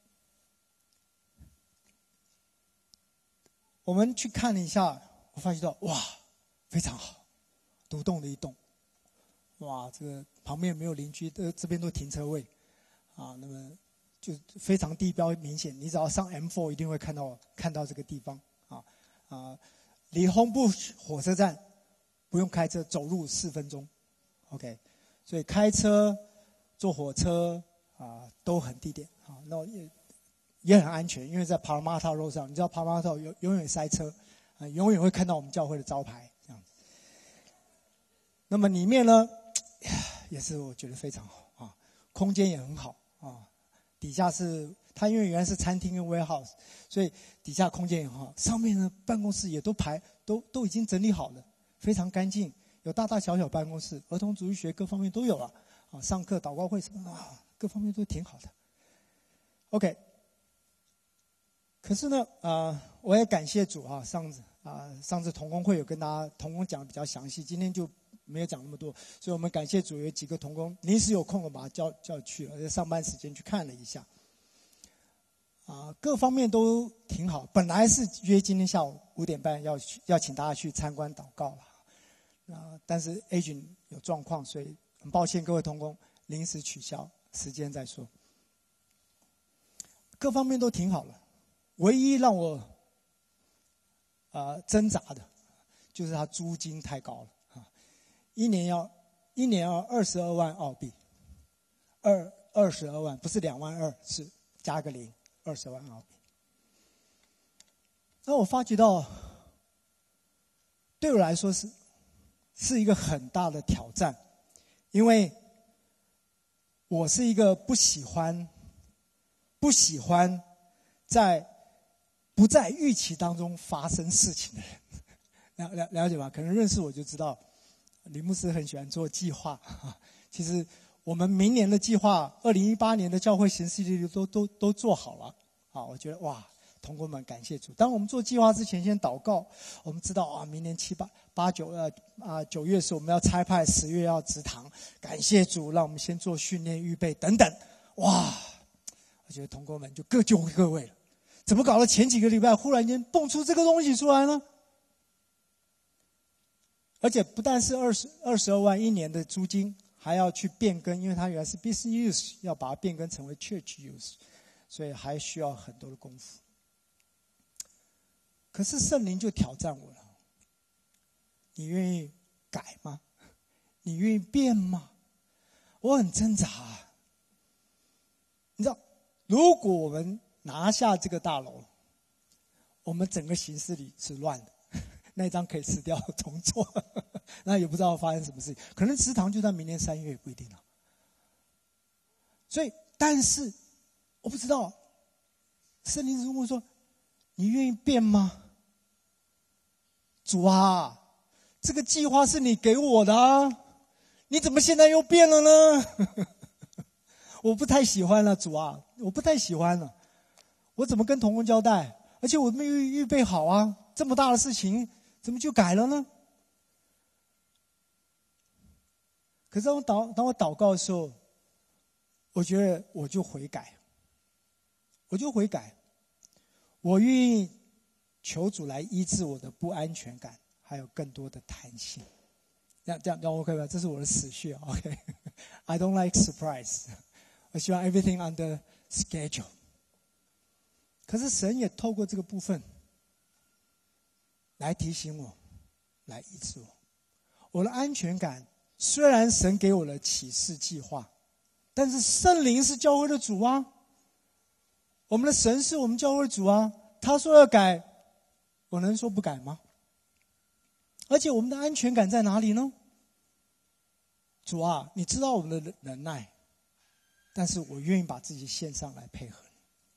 我们去看了一下，我发觉到哇，非常好，独栋的一栋，哇，这个旁边没有邻居，这这边都停车位，啊，那么就非常地标明显，你只要上 M 四 一定会看到看到这个地方，啊啊，离 Homebush 火车站不用开车，走路四分钟 ，OK。所以开车、坐火车啊都很地点啊，那也也很安全，因为在 Parramatta Road 上，你知道 Parramatta 永永远塞车，啊，永远会看到我们教会的招牌这样子。那么里面呢，也是我觉得非常好啊，空间也很好啊，底下是它因为原来是餐厅跟 warehouse， 所以底下空间也很好，上面呢办公室也都排都都已经整理好了，非常干净。有大大小小办公室，儿童主日学各方面都有了啊，上课、祷告会什么啊，各方面都挺好的。OK， 可是呢，啊、呃，我也感谢主啊，上次啊，上次同工会有跟大家同工讲的比较详细，今天就没有讲那么多，所以我们感谢主有几个同工临时有空了，把他叫叫去了，在上班时间去看了一下，啊，各方面都挺好。本来是约今天下午五点半要去，要请大家去参观祷告了。啊，但是 agent 有状况，所以很抱歉各位同工，临时取消，时间再说。各方面都挺好了，唯一让我啊、呃、挣扎的，就是它租金太高了啊，一年要一年要二十二万澳币，二二十二万，不是两万二，是加个零，二十万澳币。那我发觉到，对我来说是。是一个很大的挑战，因为我是一个不喜欢不喜欢在不在预期当中发生事情的人，了了了解吧？可能认识我就知道，李牧师很喜欢做计划。其实我们明年的计划，二零一八年的教会行事历都都都做好了啊！我觉得哇。同工们，感谢主。当我们做计划之前，先祷告。我们知道啊，明年七八八九呃啊九月时我们要差派，十月要植堂。感谢主，让我们先做训练预备等等。哇，我觉得同工们就各就各位了。怎么搞到前几个礼拜忽然间蹦出这个东西出来呢？而且不但是二十二十二万一年的租金，还要去变更，因为它原来是 business use， 要把它变更成为 church use， 所以还需要很多的功夫。可是圣灵就挑战我了，你愿意改吗？你愿意变吗？我很挣扎啊。你知道，如果我们拿下这个大楼，我们整个行事历是乱的，那一张可以撕掉重做，那也不知道发生什么事情，可能祠堂就在明年三月也不一定了。所以，但是我不知道，圣灵如果说你愿意变吗？主啊，这个计划是你给我的啊，你怎么现在又变了呢？我不太喜欢了，主啊，我不太喜欢了。我怎么跟同工交代？而且我没有预备好啊，这么大的事情怎么就改了呢？可是当我祷当我祷告的时候，我觉得我就悔改，我就悔改，我愿意求主来医治我的不安全感，还有更多的弹性。这样这样这样 OK 吧？这是我的死穴 OK。I don't like surprise。我希望 everything under schedule。可是神也透过这个部分来提醒我，来医治我。我的安全感，虽然神给我的启示计划，但是圣灵是教会的主啊。我们的神是我们教会的主啊。他说要改，我能说不改吗？而且我们的安全感在哪里呢？主啊，你知道我们的忍耐， 但是我愿意把自己献上来配合你。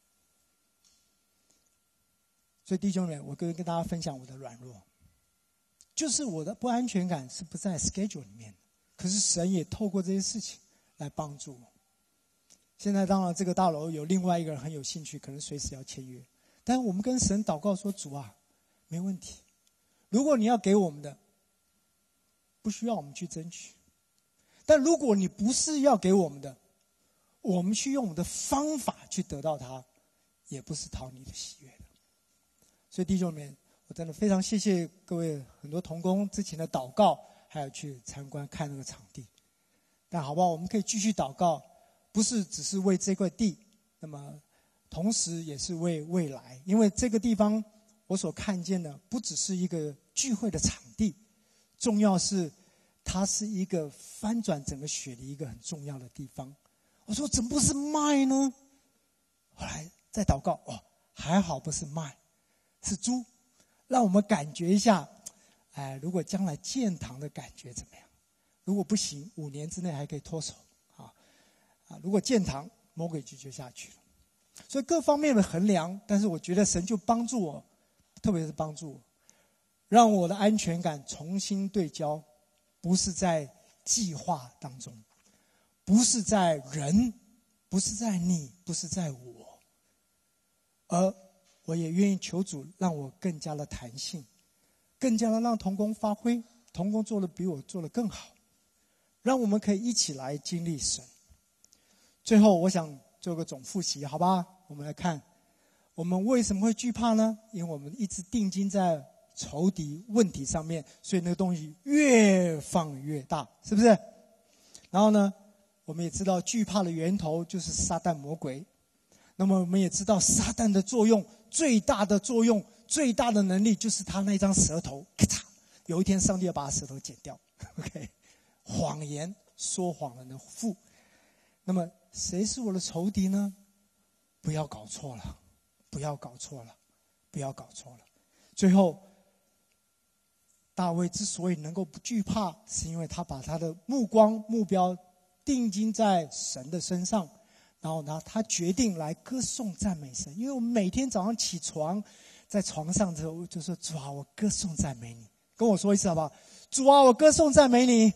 所以弟兄们，我跟跟大家分享我的软弱，就是我的不安全感是不在 schedule 里面的，可是神也透过这些事情来帮助我。现在当然这个大楼有另外一个人很有兴趣，可能随时要签约，但我们跟神祷告说，主啊，没问题，如果你要给我们的，不需要我们去争取，但如果你不是要给我们的，我们去用我们的方法去得到它，也不是讨你的喜悦的。所以弟兄们，我真的非常谢谢各位很多同工之前的祷告，还有去参观看那个场地。但好不好，我们可以继续祷告，不是只是为这块地，那么同时也是为未来。因为这个地方我所看见的不只是一个聚会的场地，重要是它是一个翻转整个雪梨一个很重要的地方。我说怎么不是麦呢？后来再祷告，哦，还好不是麦，是猪，让我们感觉一下，哎，如果将来建堂的感觉怎么样？如果不行，五年之内还可以脱手啊啊！如果建堂，魔鬼就就下去了。所以各方面的衡量，但是我觉得神就帮助我，特别是帮助我，让我的安全感重新对焦，不是在计划当中，不是在人，不是在你，不是在我，而我也愿意求主让我更加的弹性，更加的让同工发挥，同工做得比我做得更好，让我们可以一起来经历神。最后我想做个总复习，好吧？我们来看我们为什么会惧怕呢？因为我们一直定睛在仇敌问题上面，所以那个东西越放越大，是不是？然后呢，我们也知道惧怕的源头就是撒旦魔鬼，那么我们也知道撒旦的作用，最大的作用，最大的能力就是他那张舌头，咔嚓，有一天上帝要把他舌头剪掉。OK， 谎言，说谎人的父。那么谁是我的仇敌呢？不要搞错了，不要搞错了，不要搞错了。最后，大卫之所以能够不惧怕，是因为他把他的目光目标定睛在神的身上，然后呢，他决定来歌颂赞美神。因为我们每天早上起床，在床上之后就说：“主啊，我歌颂赞美你。”跟我说一次好不好？主啊，我歌颂赞美你。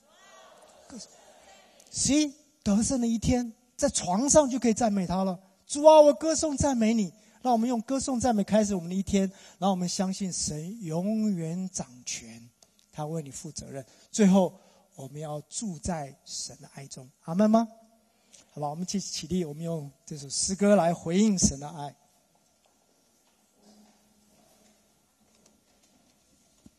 行，得胜的一天，在床上就可以赞美他了。主啊，我歌颂赞美你。让我们用歌颂赞美开始我们的一天，让我们相信神永远掌权，他为你负责任。最后，我们要住在神的爱中，阿们吗？好吧，我们起起立，我们用这首诗歌来回应神的爱。